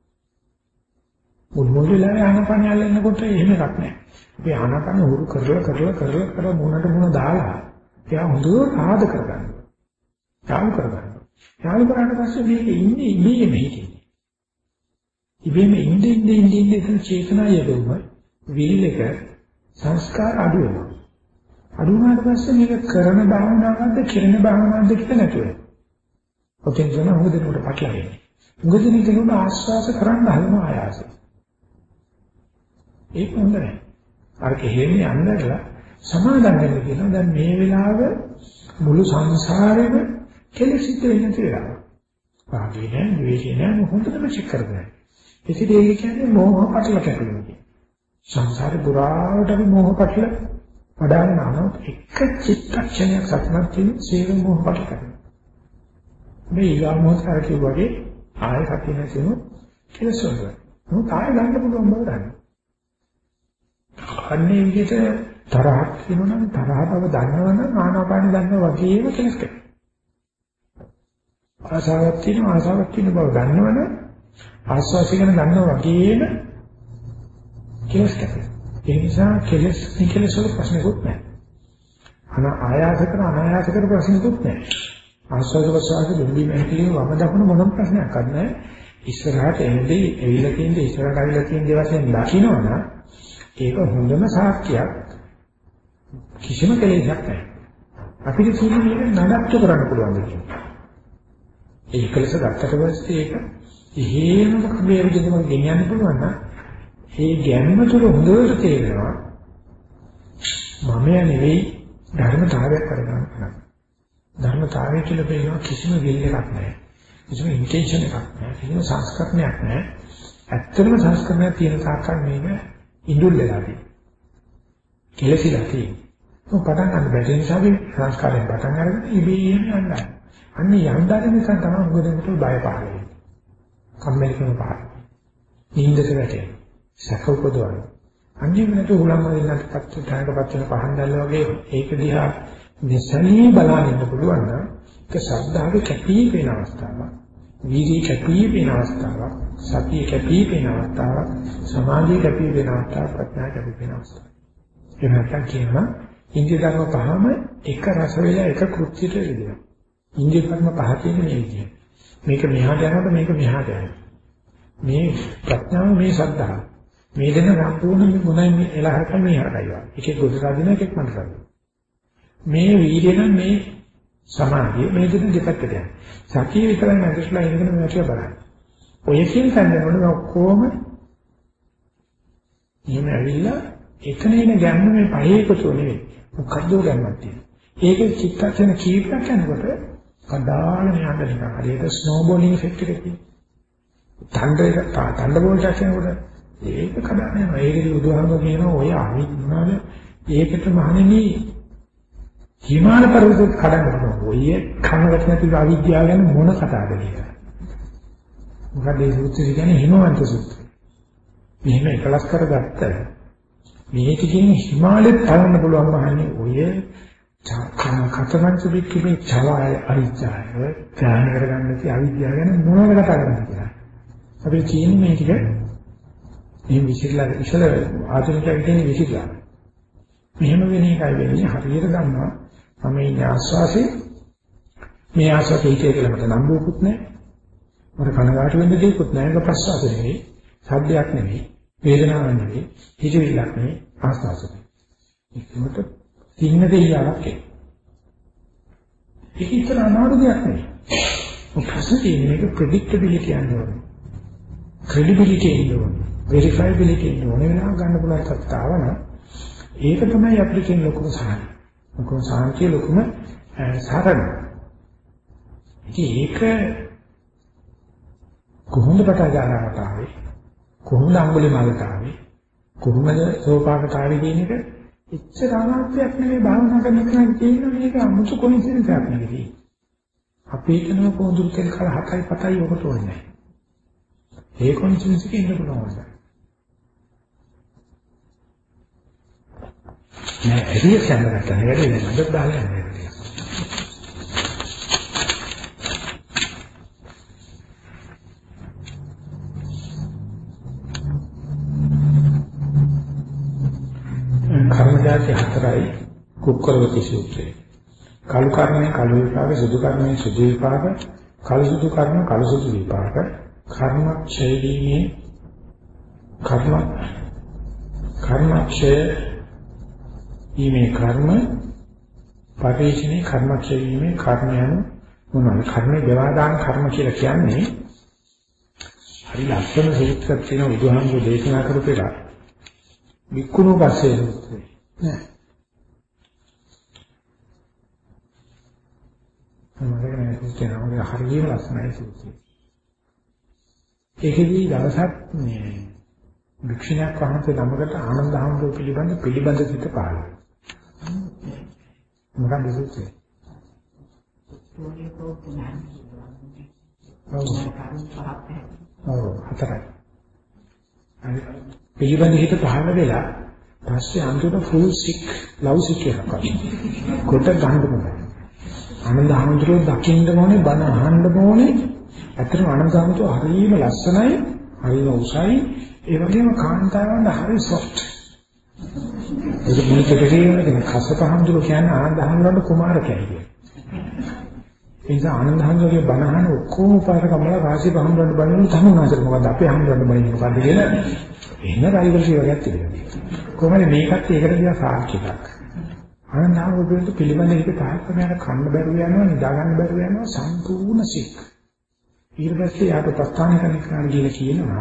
මුල් වෙලාවේ ආනපන යල්ලනකොට එහෙම එකක් නැහැ. අපි ආනපන හුරු කරලා මොනට මොන දාලා එයා හොඳට ආද කරගන්නවා. යාළු කරගන්නවා. යාළු කරාට පස්සේ මේක ඉන්නේ ඉබේම හිටින්නේ. ඉබේම ඉන්නේ එතන චේතනා යෙදුම විල් එක සංස්කාර අඩු වෙනවා. අඩු වුණාට පස්සේ මේක කරන භාවනාවක්ද කිරණ භාවනාවක්ද කියලා නැතුව. ඔතෙන් යන හොදේට පටලවෙන්නේ. මුගදිනේ කියන ආස්වාස කරන්න හදන ආයාසය. ඒක හොඳ නැහැ. අර කෙහෙන්නේ යන්නදලා සමාදම් වෙන්න කියනවා. දැන් මේ වෙලාව මුළු සංසාරෙම කෙලෙසිත වෙන තියලා. පාගේ නෑ, ද්වේෂේ නෑ, හොඳටම චෙක් කරගන්න. ඒකද ඒක කියන්නේ මෝහ පටල කැපෙනවා කියන්නේ. සංසාරේ පුරාවට අපි මෝහ පටල වඩාගෙන ආනොත් එක චිත්තක්ෂණයක් සතුටක් තියෙන සේව මෝහ පටල කරනවා. මේ ඊගාමෝස්තර කියුවාගේ ආය සතිය නැතිනො කෙලස් වල. මොකද ආය ගන්න පුළුවන් බව දන්න. අන්නේ විදිහට තරහක් වෙනවනම් තරහව දන්නවනම් ආනාපාන දන්නවා වගේම කෙලස් කරනවා. ආසාවක් තියෙන බව දන්නවනම් ආස්වාසිය ගැන දන්නවා වගේම කෙලස් කරනවා. ඒ නිසා කෙලස් නිකලස් වල ප්‍රශ්නකුත් නැහැ. ආයාස කරන අනායාස කරන ප්‍රශ්නකුත් නැහැ. ආස්වාද ප්‍රසආස දෙන්නේ නැතිව වම දකුණ මොනම ප්‍රශ්නයක් නැහැ. ඉස්සරහට එන්නේ එවිලා තියෙන ඉස්සරහට අවිලා තියෙන දේ වශයෙන් දකින්නවනම් ඒක හොඳම සාක්ෂියක් කිසිම කෙලෙසක් නැහැ. අපිට කියන්නේ නඩත්තු කරන්න පුළුවන් දෙයක්. ඒකලස ගත්තට පස්සේ ඒක එහෙම කමේ විදිහටම ගෙනියන්න පුළුවන් නම් ඒ ගැනීම තුළ හොඳට තේරෙනවා මම නෙවෙයි ධර්මතාවයක් කරගන්න පුළුවන්. ධර්මතාවය තුළ පේනවා කිසිම විල් එකක් නැහැ. කිසිම ඉන්ටෙන්ෂන් එකක් නැහැ. කිසිම සංස්කරණයක් නැහැ. ඇත්තටම සංස්කරණයක් තියෙන තාක්කල් මේක ඉඳුල් වෙලා තියෙනවා. කෙලසිලා තියෙනවා. ඔය පටන් ගන්න බැරි නිසා අපි සංස්කාරයෙන් පටන් අරගෙන ඉබේම යනවා. අන්න යන්දාට නිසා තමයි උගදෙකට බය පහළ වෙන්නේ. කම්මැලිකම පහළ. නින්දට වැටෙන. සැක උපදවන. අන්නේ වෙනට උලම් වලින්වත් තැනකපත් වෙන පහන් දැල්ල වගේ ඒක දිහා නිසලී බලන්න ඉන්න පුළුවන් නම් ඒක ශ්‍රද්ධාවේ කැපී පෙනෙන අවස්ථාවක්. වීර්යය කැපී පෙනෙන අවස්ථාවක්. සතිය කැපී පෙනෙන අවස්ථාවක්. සමාධිය කැපී පෙනෙන අවස්ථාවක්. ප්‍රඥා කැපී පෙනෙන අවස්ථාවක්. ඒ නැත්තම් කියනවා ඉන්දිය ධර්ම පහම එක රස වෙලා එක කෘත්‍යයට යෙදෙනවා. ඉන්දිය ධර්ම පහ තියෙන මේ විදිය. මේක මෙහාට යනකොට මේක මෙහාට යනවා. මේ ප්‍රඥාව මේ ශ්‍රද්ධාව. මේ දෙන සම්පූර්ණ මොනයි මේ එලහකට මේ හරයවා. එකේ ගොඩනගන එකක් මනසක්. මේ වීර්යය නම් මේ සමාධිය මේ දෙක දෙපැත්තට යනවා. සතිය විතරයි නැතිලා ඉඳගෙන මේක බලන්න. ඔය කියන තැනවල ඔක්කොම එහෙම ඇවිල්ලා එතන එන ගැම්ම මේ පහේ එකතු නෙවෙයි. මොකද්ද ගැම්මක් තියෙන්නේ. ඒක චිත්තක්ෂණ කීපයක් යනකොට කඩාගෙන යන්න නිකන් හරියට ස්නෝබෝලින් ඉෆෙක්ට් එකක් තියෙනවා. තණ්ඩ බෝල්ටක් යනකොට ඒක කඩාගෙන යනවා. ඒකේ බුදුහාමුදුරුවෝ කියනවා ඔය අවිද්‍යාව ඒකට මහණෙනි හිමාල පර්වතෙත් කඩන්න පුළුවන්. ඔය කනකට නැති අවිද්‍යාව ගැන මොන කතාවද කියලා. මොකද මේ සූත්‍රය කියන්නේ හිමවන්ත සූත්‍රය. මෙහෙම එකලස් කරගත්ත මේක කියන්නේ හිමාලෙත් තවන්න පුළුවන් මහන්නේ ඔය කතරංච වික්කේ චලය අවිද්‍යාව ඥාන කරගන්න තියෙ අවිද්‍යාව ගැන මොනවද කතා කරන්නේ කියලා. අපි කියන්නේ මේ ටික මේ විශ්ිරලා ඉතල ආධුනිකයෙක් කියන්නේ විශ්ිරලා. මෙහෙම වෙන එකයි වෙන්නේ හරියට ගන්නවා. මම ඉන්නේ ආස්වාසේ මේ ආස්වාසේ හිතේ කියලා මට නම්බුකුත් නැහැ. මට කනගාටු වෙන්න දෙයක්වත් නැහැ. ඒක ප්‍රසආසය නෙවෙයි, සද්දයක් නෙවෙයි, වේදනාවක් නෙවෙයි, හිතවිල්ලක් නෙවෙයි, ආස්වාසය. ඒකට තින්න දෙයක් ඒක. ඒක ඉතල අමාරු දෙයක් නෙවෙයි. ප්‍රශ්නේ තියෙන්නේ මේක ප්‍රෙඩික්ටබිලිටි යනවා. ක්‍රෙඩිබිලිටි එනවා. වෙරිෆයබිලිටි එනවා. වෙනවා ගන්න පුළුවන් සත්‍යාව නම් ඒක තමයි අපිට කියන ලොකුම සාහනය. ලොකුම සාහනකේ ලොකුම සාරණ. ඒක කොහොමද පටන් ගන්නවට ආවේ? කොහොමද අඟුලිමාලට ආවේ? කොහොමද සෝපාකට ආවේ කියන එක එච්චර අමාත්‍යක් නෙවෙයි භාවනා කරන කෙනෙක් කියන මේක අමුතු කොනිසිරක් නෙවෙයි. අපේ කෙනෙක් පොඳුරු තෙල් කල 7යි 7යි ඔකට ඕනේ නැහැ. ඒ කොනිසිරක් ඉන්න පුළුවන්. නෑ එළිය සම්බන්ධ නැහැ වැඩි නේද දාලා යන්නේ. කර්මජාති හතරයි කුක්කරවති සූත්‍රය. කලු කර්මයේ කලු විපාක, සුදු කර්මයේ සුදු විපාක, කලු සුදු කර්ම කලු සුදු විපාක, කර්ම ඡේදීමේ කර්ම ඡේ ඊමේ කර්ම පරිශීලී කර්ම ඡේදීමේ කර්ම යන මොනවාද? කර්මේ දේවා දාන කර්ම කියලා කියන්නේ හරි ලස්සන සූත්‍රයක් තියෙන බුදුහාමුදුරේ දේශනා කරපු එක. වික්කුණු පස්සේ නෑ. මම කියන්නේ හරියම ලස්සනයි සූත්‍රය. ඒකෙදී දවසක් මේ වික්ෂණයක් වහන්සේ ළමකට ආනන්ද හාමුදුරුවෝ පිළිබඳ සිත පහළ. මොකක්ද සූත්‍රය? හතරයි. පිළිබඳ හිත පහළ වෙලා පස්සේ අන්තිමට ෆුල් සික් ලව් සික් එකක් වගේ. කොට ගන්න බෑ. ආනන්ද හාමුදුරුවෝ දකින්න ඕනේ බණ අහන්න ඕනේ. ඇත්තටම ආනන්ද හාමුදුරුවෝ හරියම ලස්සනයි, හරියම උසයි, ඒ වගේම කාන්තාවන් හරිය සොෆ්ට්. ඒක මොනිට දෙන්නේ කසප හාමුදුරුවෝ කියන්නේ ආනන්ද හාමුදුරුවන්ට කුමාර කැවිය. ඒ නිසා ආනන්ද හාමුදුරුවෝගේ බණ අහන ඔක්කොම පාර කමලා රාජීව හාමුදුරුවන්ට බණිනු තමුනාසර මොකද අපේ හාමුදුරුවන්ට බණින්නේ මොකද්ද කියලා එහෙම රයිවල්සි වගේක් තිබෙනවා. කොහොමද මේකත් ඒකට දිහා සාක්ෂියක්. ආනන්දහමතුන්ට පිළිබඳ එක තාක්ෂණයට කන්න බැරුව යනවා, නිදා ගන්න බැරුව යනවා සම්පූර්ණ සික්. ඊට පස්සේ යාට ප්‍රස්ථාන කරන්න කියලා කියනවා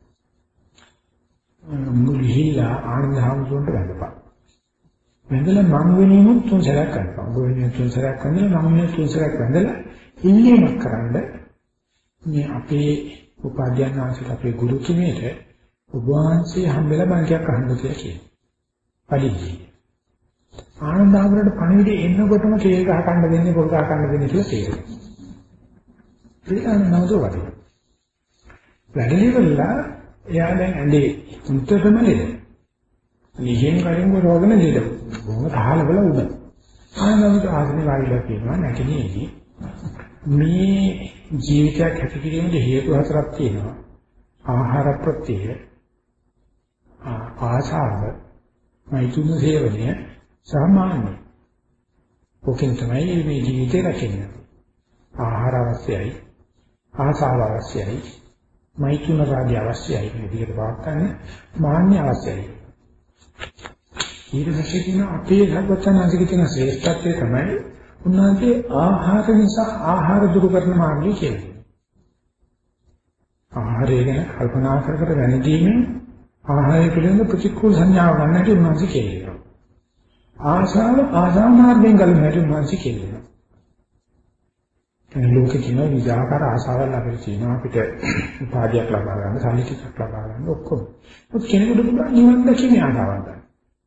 මුලිහිලා ආනන්දහමතුන්ට වැඳපන්. වැඳලා මම වෙනිනුත් 3 සැරයක් කරනවා. ඔබ වෙනිනුත් 3 සැරයක් කරනවා, මම වෙනිනුත් 3 සැරයක් වැඳලා ඉල්ලීමක් කරන්න මේ අපේ උපාධ්‍යයන් වහන්සේලා අපේ ගුරු කෙනෙක් ඔබ වහන්සේ හම්බෙලා බණක් අහන්න කියලා කියනවා. පරිදි. ආනන්දහමතුන්ට පණිවිඩේ එන්නකොටම කේල් ගහ ගන්න දෙන්නේ, පොල් ගහ ගන්න දෙන්නේ කියලා තේරෙනවා. ඒක නවතෝ වගේ. වැඩලිවලා එයා දැන් ඇඳේ උත්තරම නේද? නිහින් කරින් රෝගන නේද? බොහොම තාලවල උඩ. ආනන්දහමතුන් ආසනේ වාඩිලා කියනවා නැකෙන්නේ මේ ජීවිතයක් ඇති කිරීමේ හේතු 4ක් තියෙනවා. ආහාර ප්‍රත්‍යය, ආශාව, මෛතුන සේවනය, සාමාන්‍ය. ඔකෙන් තමයි මේ ජීවිතේ රැකෙන්නේ. ආහාර අවශ්‍යයි, ආශාව අවශ්‍යයි, මෛතුන රාගය අවශ්‍යයි. මේ විදිහට වාක්කන්නේ මාන්‍ය අවශ්‍යයි. ඊට පස්සේ කියන අපේ සර්වඥාන්සේගේ තියෙන ශ්‍රේෂ්ඨත්වය තමයි උන්වහන්සේ ආහාර නිසා ආහාර දුරු කරන මාර්ගය කියන්නේ. ආහාරය ගැන කල්පනා කර කර වැළඳීමෙන් ආහාරය පිළිබඳ ප්‍රතිකූල සංඥාව ගන්නට උන්වහන්සේ කියනවා. ආශාව ආදාමාර්ගයෙන් ගලන උන්වහන්සේ කියනවා. ලෝකේ කියන විජාකාර ආශාවල් අපිට තියෙනවා. අපිට උපාධියක් ලබා ගන්න, සම්පූර්ණයක් ලබා ගන්න ඔක්කොම. මොකද කෙනෙකුට පුළුවන් නිවන් දකින්න ආශාවක් ගන්න.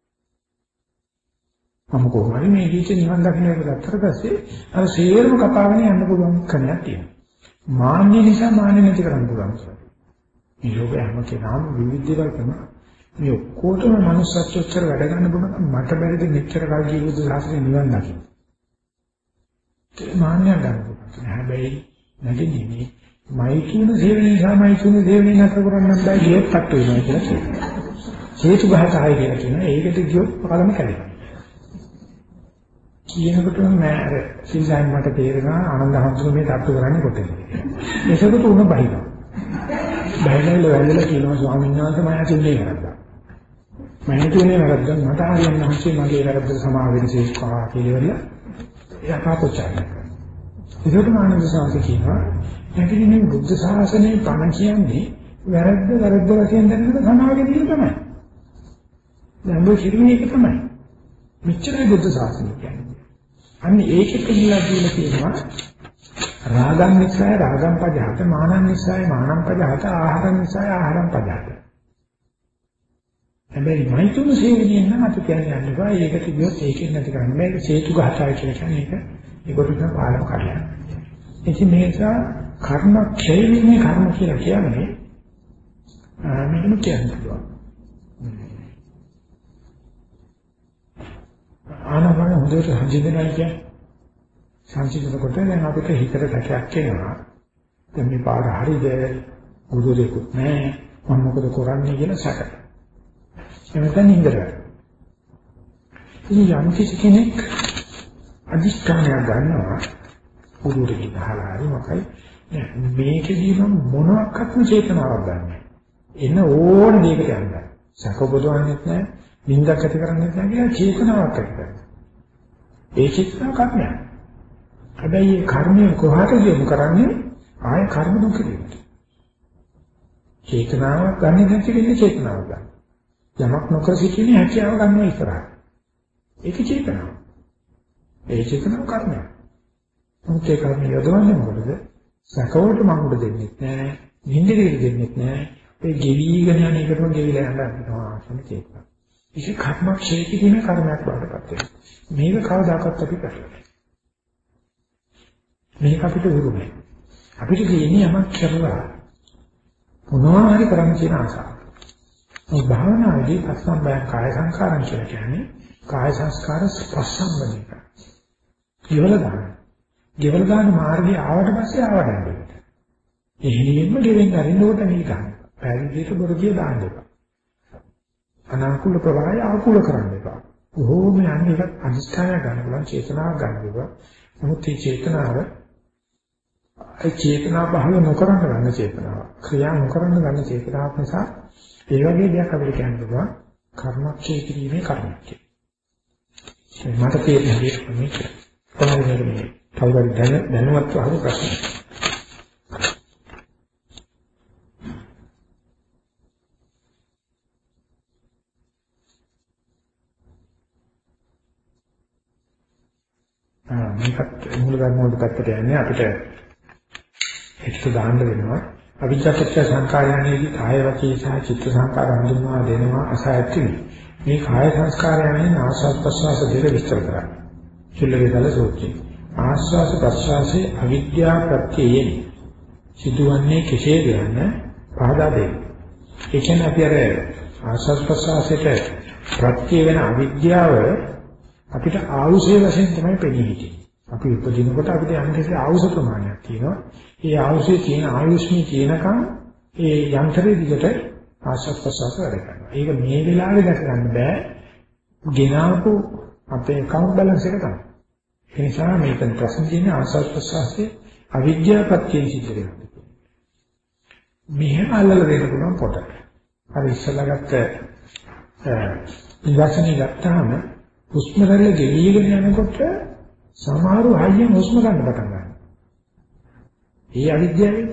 මම කොහොමද මේ ජීවිතේ නිවන් දකින්න කියලා ගත්තට පස්සේ අර සියලුම කපාගෙන යන්න පුළුවන් කණයක් තියෙනවා. මාන්නේ නිසා මාන්නේ නැති කරන්න පුළුවන්. මේ ලෝකේ හැම කෙනාම විවිධ දේවල් කරනවා. මේ ඔක්කොටම මනුස්සත්වච්චර වැඩ ගන්න බුණා මට බැරිද මෙච්චර කල් ජීවිත සාසනේ නිවන් දකින්න. ඒ මාන්නේ ගන්න. හැබැයි නැගෙන්නේ මෛතුන සේවනයේ නිසා මෛතුන සේවනයේ නැතර කරන්න බෑ ගියොත් තට්ටු වෙනවා කියලා කියනවා. හේතු බහතයි කියලා කියනවා. ඒකට ගියොත් පළම කැඩෙනවා. කියනකොටම මම අර සිල්සයන් මට තේරෙනවා ආනන්දහමතුන් මේ තට්ටු කරන්නේ කොතනද. ඒකකට උණ බහිනවා. බහිනවල වැළඳලා කියනවා ස්වාමීන් වහන්සේ මම ඇතුලේ කරද්දා. මම හිතුවේ වැරද්දක් මට හරියන්නේ නැහැ මගේ වැරද්ද සමාව වෙනසේකවා කියලා එයා කාපොච්චාරය කරනවා. ඒකට ආනන්ද සාංශ කියනවා නැගිටින මේ බුද්ධ ශාසනයේ පණ කියන්නේ වැරද්ද වශයෙන් දැනගෙන සමාවෙ දීලා තමයි. දැන් ඔය කිරුවේ ඒක තමයි. මෙච්චරයි බුද්ධ ශාසනය කියන්නේ. අන්න ඒකෙත් කියලා කියනවා රාගං නිසාය රාගං පජහත මානං නිසාය මානං පජහත ආහාරං නිසාය ආහාරං පජහත. හැබැයි මෛතුන සේවනයේ නම් අපි කියන්නේ යන්නවා ඒකට කියොත් ඒකෙන් නැති කරන්නේ මේක හේතු ගහතයි කියලා කියන්නේ ඒකට පාලම කරලා. ඉතින් මේ නිසා කර්ම ක්ෂය වීමේ කර්ම කියලා කියන්නේ මෙහෙම කියනවා. ආනවන හොඳට හඳිනවයි කියන්නේ සංසිඳනකොට දැන් අපිට හිතට සැකයක් එනවා. දැන් මේ පාඩ හරියද ගුරුවරයෙකුත් නැහැ මම මොකද කරන්නේ කියලා සැක. එමෙතන ඉඳලා. ඉතින් යම් කිසි කෙනෙක් අදිෂ්ඨානයක් ගන්නවා ගුරුවරයෙක් ගහලා හරි මොකයි මේකදී මම මොනවාක්වත්ම චේතනාවක් ගන්නෑ. එන ඕන දෙයකට යන්න. සැක බොදවන්නෙත් නැහැ, නින්දක් ඇති කරන්නෙත් නැහැ කියලා චේතනාවක් ඇති කරනවා. ඒ චේතනාව කර්මයක්. හැබැයි මේ කර්මය කොහාටද යොමු කරන්නේ? ආය කර්ම දුක දෙන්න. චේතනාවක් ගන්න නැති වෙන්නේ චේතනාවක් ගන්න. යමක් නොකර සිටීමේ හැකියාව ගන්නවා ඉස්සරහට. ඒක චේතනාව. ඒ චේතනාව කර්මයක්. මොකද ඒ කර්ම යොදවන්නේ මොකද? සැකවලට මඟුල දෙන්නෙත් නැහැ, නින්දෙකට දෙන්නෙත් නැහැ. ඒ ගෙවිගෙන යන එකටම ගෙවිලා යනවා කියන චේතනාව. ඒක කර්මක් ශේකීමේ කර්මයක් බවටපත් වෙනවා. මේක කවදාකවත් අපි කරන්නේ නැහැ. මේක අපිට උරුමයි. අපිට කියන්නේ යමක් කරලා මොනවා හරි කරන්න කියන ආසාව. මේ භාවනාවේදී පස්සම්බය කාය සංකාරම් කියලා කියන්නේ කාය සංස්කාර ස්පර්ශම්බනික. ගෙවල දාන මාර්ගය ආවට පස්සේ ආවඩන්න. එහෙම ගෙවෙන් අරින්න කොට නෙයි ගන්න. පැවිදිට බොරදිය දාන්න එපා. අනාකූල ප්‍රවාහය ආකූල කරන්න එපා. කොහොම යන්නේ එකත් අනිෂ්ඨානය ගන්න පුළුවන් චේතනාවක් ගන්න එපා. නමුත් මේ චේතනාව පහළ නොකරන ගන්න චේතනාව. ක්‍රියා නොකරන ගන්න චේතනාවක් නිසා ඒ වගේ දෙයක් අපිට කියන්න පුළුවන් කර්මක්ෂය කිරීමේ කර්මක්ෂය. මට තේරෙන දේ මේ කොහොමද මේ කවුරුහරි දැනුවත් අහපු ප්‍රශ්න. මේකත් මූල ධර්ම වලට පැත්තට යන්නේ අපිට එක්ක දාන්න වෙනවා. අවිජ්ජාපච්ච සංකාරයන්ේදී කාය වචී සහ චිත්ත සංකාර හඳුන්වා දෙනවා අසයත්ති. මේ කාය සංස්කාරයන්ෙන් ආස්වාද ප්‍රසවාස දෙක විස්තර කරා. චුල්ලවේදල සූත්‍රය. ආස්වාද ප්‍රසවාසයේ අවිද්‍යා ප්‍රත්‍යයෙන් සිදුවන්නේ කෙසේද යන පහදා දෙයි. ඒ කියන්නේ අපි අර ආස්වාද ප්‍රසවාසයට ප්‍රත්‍ය වෙන අවිද්‍යාව අපිට ආයුෂයේ වශයෙන් තමයි පෙනී හිටියේ. අපි උපදිනකොට අපිට යම්කිසි ආයුෂ ප්‍රමාණයක් තියෙනවා. ඒ ආයුෂයේ තියෙන ආයුෂ්මී තියෙනකම් ඒ යන්ත්‍රයේ දිගට ආශ්වාස ප්‍රශ්වාස වැඩ කරනවා. ඒක මේ වෙලාවේ දැක ගන්න බෑ. ගෙනාවු අපේ account balance එක තමයි. ඒ නිසා මේක ප්‍රශ්න තියෙන ආශ්වාස ප්‍රශ්වාසයේ අවිද්‍යාවපත්යෙන් සිද්ධ වෙනවා. මෙහෙම අල්ලලා දෙන්න පුළුවන් පොත. අර ඉස්සලා ගත්ත ඉවසනේ ගත්තාම හුස්ම රැල්ල ගෙවිගෙන යනකොට සමහරව හයියෙන් හුස්ම ගන්න පටන් ගන්නවා. ඒ අවිද්‍යාවයි.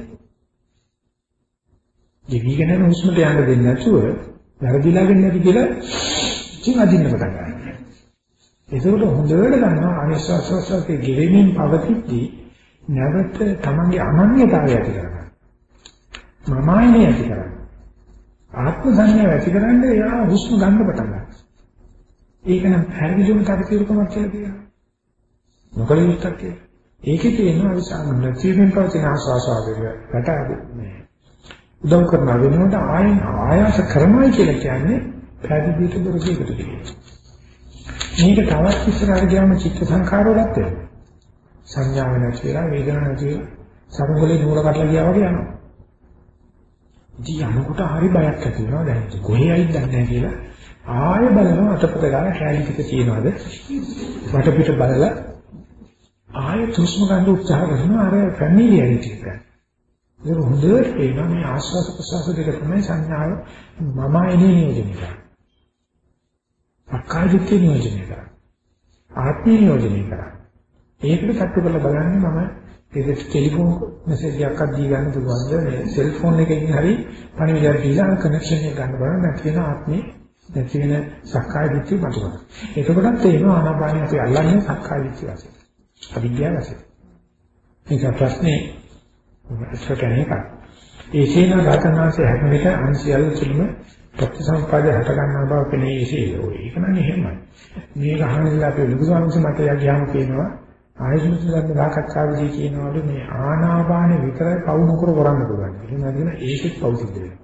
ගෙවිගෙන යන හුස්මට යන්න දෙන්නේ නැතුව වැරදිලා වෙන්නේ නැති කියලා ඉතින් අදින්න පටන් ගන්නවා. ඒකෝට හොඳට ගන්නවා අනිශ්වාසවස්තේ ගෙවෙමින් පවතිද්දී නැවත තමන්ගේ අනන්‍යතාවය ඇති කරගන්න. මමයිනේ ඇති කරගන්න. ආත්ම සංඥාව ඇති කරන්නේ එයා හුස්ම ගන්න පටන් ගන්නවා. ඒක නම් පැහැදිලිවම තකතිරුකමක් කියලා කියනවා. මොකද විස්තර කියලා. ඒකේ තියෙනවා විසාරණ ජීවෙන් පවතින ආස්වාසාවක රටාවු මේ උදව් කරන වෙනකොට ආයාස කරනවා කියලා කියන්නේ පැහැදිලිට දොරකයකට කියනවා. මේක තවත් ඉස්සරහට ගියාම චිත්ත සංඛාර වලත් වෙනවා. සංඥාව නැති වෙලා වේදනාව නැති වෙලා සමගලේ නූල කටලා ගියා වගේ යනවා. ඉතින් යනකොට හරි බයක් ඇති වෙනවා. දැන් කොහේයිද දන්නේ නැහැ කියලා ආයෙ බලනවා අතපොත ගාලා කැලි ටික තියනවාද වටපිට බලලා ආයෙ තුස්ම ගන්න උත්සාහ කරනවා අර ෆැමිලියරිටි එක. ඒක හොඳට පේනවා මේ ආස්වාද ප්‍රසවාස දෙක තමයි සංඥාව මම එනේ නියෝජනය කරන්නේ. අකාදිත්‍ය නියෝජනය කරන්නේ. ආත්මීය නියෝජනය කරන්නේ. ඒකට කට්ටු කරලා බලන්නේ මම ඒක ටෙලිෆෝන් මෙසේජ් එකක් දී ගන්න පුළුවන්ද මේ සෙල්ෆෝන් එකකින් හරි පණිවිඩයක් දීලා කනෙක්ෂන් එක ගන්න බලන්න නැති වෙන ආත්මේ නැති වෙන සක්කාය දිට්ඨිය මතුවෙනවා. එතකොටත් තේරෙනවා ආනාපානිය අපි අල්ලන්නේ සක්කාය දිට්ඨිය වශයෙන්. අවිද්‍යාව වශයෙන්. ඒක ප්‍රශ්නේ ඉස්සරහට එක. ඒ සීන දාතනාසේ හැමෙක අන්සියල් තුළම ප්‍රතිසම්පාදය හට ගන්නා බව පෙනේ ඉසේ. ඒක නම් එහෙමයි. මේ ගහනilla අපේ ලුකුසාංශ මත යගියාම කියනවා ආයුෂ්මත් ගන්න දාකච්ඡාවේදී කියනවලු මේ ආනාපානෙ විතරයි පවු නොකර කරන්න පුළුවන්. එහෙනම් කියන ඒකෙත් පවු සිද්ධ වෙනවා.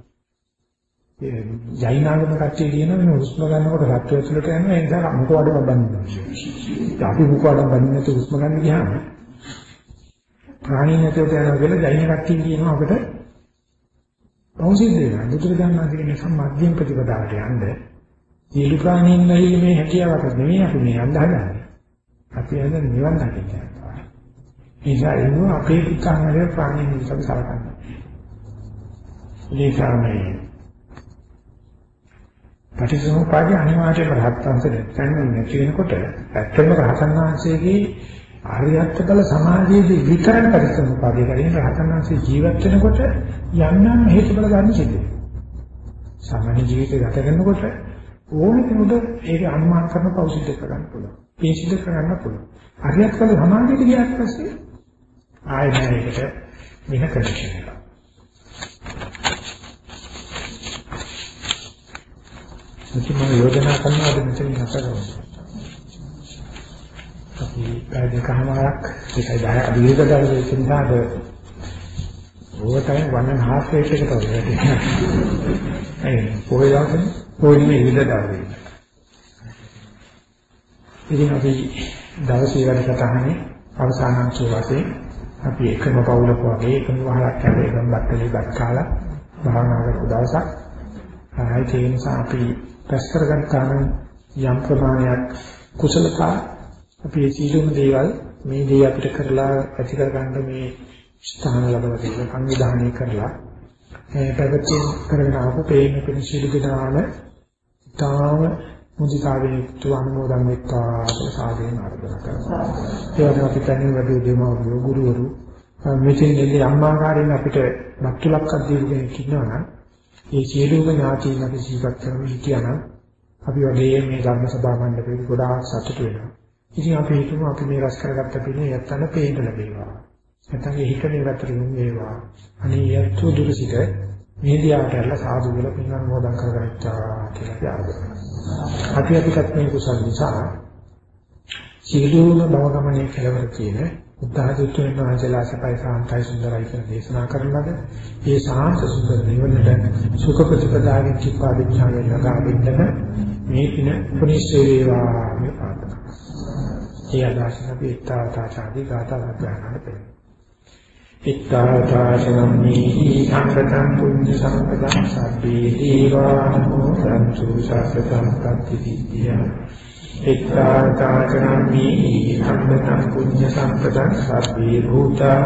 ජෛනාගම කට්ටිය කියනවා මේ හුස්ම ගන්නකොට සත්‍ය ඇතුළට යනවා ඒ නිසා මුඛ වඩම බඳිනවා. අපි මුඛ වඩම බඳින්න නැතුව හුස්ම ගන්න ගියාම ප්‍රාණීන් ඇතුළට යනවා කියලා ජෛන කට්ටිය කියනවා අපිට පෞසිද්ධ වෙනවා. බුදුරජාණන් වහන්සේ කියන සම්මාධ්‍යම ප්‍රතිපදාවට යන්න සියලු ප්‍රාණීන් නැයි මේ හැකියාවක් නෙමෙයි අපි මේ යන්න හදන්නේ. අපි යන්නේ නිවන් දකින්න. ඒ නිසා එනවා අපේ පිටාංගයේ ප්‍රාණීන් විශ්ව සලකන්නේ. ඒකමයි පටිච්චසමුප්පාදේ අනිවාර්යයෙන්ම රහතන්සේ දැක්කම නැති වෙනකොට ඇත්තම රහතන් වහන්සේගේ ආර්යත්ව බල සමාධියේදී විතරක් පටිච්චසමුප්පාදේ කරගෙන රහතන් වහන්සේ ජීවත් වෙනකොට යම් හේතුඵල ගන්න සිද්ධ වෙනවා. සාමාන්‍ය ජීවිතය ගත කරනකොට ඕනෙ කෙනෙකුට ඒක අනුමාන කරන පෞසිද්ධ කරගන්න පුළුවන්. පිසිද්ධ කරගන්න පුළුවන්. ආර්යත්ව බල සමාධියට ගියාට පස්සේ ආයෙ මේකට වෙන කනෙක්ෂන් එකක්. මම යෝජනා කරනවා මෙතන නැත කරනවා. අපි කාර්යකමාරක් ඒකයි 10 අධිවිද දවසේ ඉඳලාද ඕවටයිම් 1.5 රේට් එකට වගේ. ඒ පොයි දවසේ පොයි නේ ඉඳලා දාන්නේ. ඉතින් අපි දවසේ වැඩසටහනේ අවසාන අංශය වශයෙන් අපි එකම පවුලක වගේ එකම වහලක් හැද එකම බත්තලේ බත් කාලා භාවනා කරපු දවසක්. ඒ නිසා අපි පැස් කරගන්න තරම් යම් ප්‍රමාණයක් කුසලතා අපි සීලුම දේවල් මේ දේ අපිට කරලා ඇති කරගන්න මේ ස්ථාන ලැබලා තියෙන සංවිධානය කරලා පැවැත්ම කරගෙන ආපු ප්‍රේම පිණිස සීල විදාන තාම මුදිතාවෙන් යුක්තව අනුමෝදන් වෙත්වා කියලා සාදරයෙන් ආරාධනා කරනවා. ඒ වගේම අපි තනියම වැඩි දෙමව්පියෝ ගුරුවරු මෙතෙන් එන්නේ අම්මාකාරයෙන් අපිට බක්තුලක්ක් දීපු කෙනෙක් ඉන්නවා නම් ඒ සියලුම ඥාතීන් අපි සිහිපත් කරගෙන හිටියානම් අපි වගේ මේ ධර්ම සභා මණ්ඩපේ ගොඩාක් සතුටු වෙනවා. ඉතින් අපි හිතමු අපි මේ රැස් කරගත්ත පිනේ යත්තන පේන්න ලැබේවා. නැත්නම් ඒ හිතේ රැතරින් වේවා. අනේ යත්තු දුරසිත මේ දියාට ඇරලා සාදු වල පින් අනුමෝදන් කරගත්තා කියලා ආරාධනා. අපිටත් මේ කුසල නිසා සියලුම භව ගමනේ කෙලවර කියන උද්ධාදිත්වයන් වහන්සේලා සපයි සාන්තයි සුන්දරයි කියලා දේශනා කරන ලද ඒ සාන්ත සුන්දර නිවනට සුඛ ප්‍රතිපදාවෙන් කිප්පා විඥානය ලබා දෙන්න මේ පින උපනිෂේ වේවා මේ ප්‍රාර්ථනා. ඒ අදහසින් අපි ඉත්තාතාචාදී ගාථා ගානකට පෙළේ. ඉත්තාතාචනම්මේ සංකතං පුඤ්ඤ සම්පදං සබ්බේ දීවානෝ සම්සු සත්‍යං පත්‍තිවිද්‍යා ඉත්තාතාචනම්මේ සංකතං පුඤ්ඤ සම්පදං සබ්බේ භූතා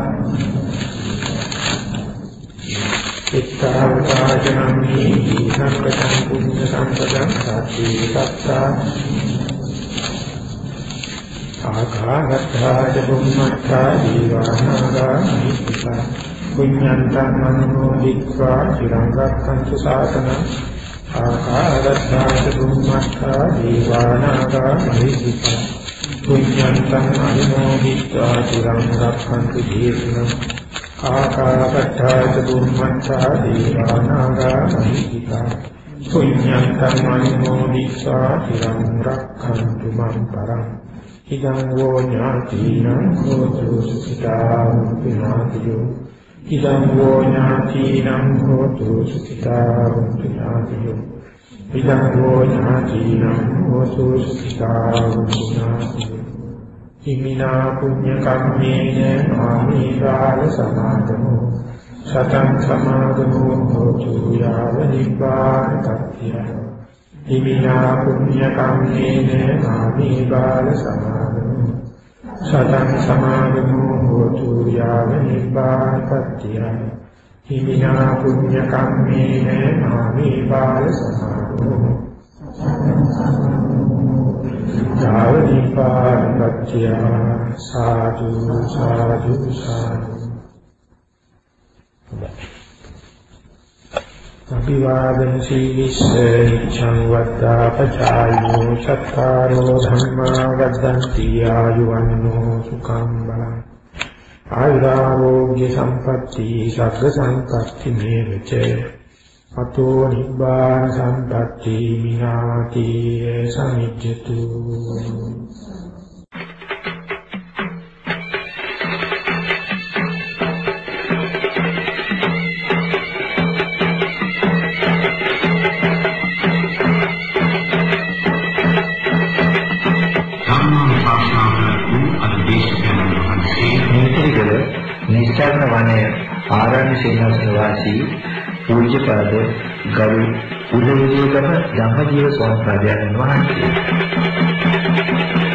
ඉත්තාතාචනම්මේ සංකතං පුඤ්ඤ සම්පදං සබ්බේ සත්තා ආකාශත්ථාජ බුම්මත්ථා දීවානාගා මිත්‍යා පුඤ්ඤන්තං මනෝදිත්වා චිරං රක්ඛන්තු ශාසනං ආකාශත්ථාජ බුම්මත්ථා දීවානාගා මිත්‍යා පුඤ්ඤන්තං මනෝදිත්වා චිරං රක්ඛන්තු දේශනං ආකාශත්ථාජ බුම්මත්ථා දීවානාගා මිත්‍යා පුඤ්ඤන්තං මනෝදිත්වා චිරං රක්ඛන්තු මං පරං ඉදං වූ ඥාතිනං හෝතු සුඛිතා විනාතියෝ ඉදං වූ ඥාතිනං හෝතු සුඛිතා විනාතියෝ ඉදං වූ ඥාතිනං හෝතු සුඛිතා විනාතියෝ හිමිනා පුඤ්ඤ කම්මේන ආමේ කාල සමාදමෝ සතං සමාදමෝ හෝතු යාව නිපාතත්‍ය හිමිනා පුඤ්ඤ කම්මේන ආමේ කාල සමාදමෝ සතං සමාදමෝ හෝතු යාව නිපාතත්‍ය හිමිනා පුඤ්ඤ කම්මේන ආමේ කාල සමාදමෝ යාව නිපාතත්‍ය සාදු සාදු සාදු. අභිවාදන සීලිස්ස නිච්ඡං වද්දා පචායෝ චත්තාරෝ ධම්මා වද්දන්ති ආයුවන්නෝ සුඛං බලං ආයුරාෝග්‍ය සම්පatti සග්ග සම්පatti මේවච අතෝ නිබ්බාන සම්පatti මිනාති සමිජ්ජතු. නිස්සාරණ වනය ආරණ්‍ය සේනාසන වාසී පූජ්‍යපද ගරු උදේවිදේකම ධම්මජීව ස්වාමීන් වහන්සේ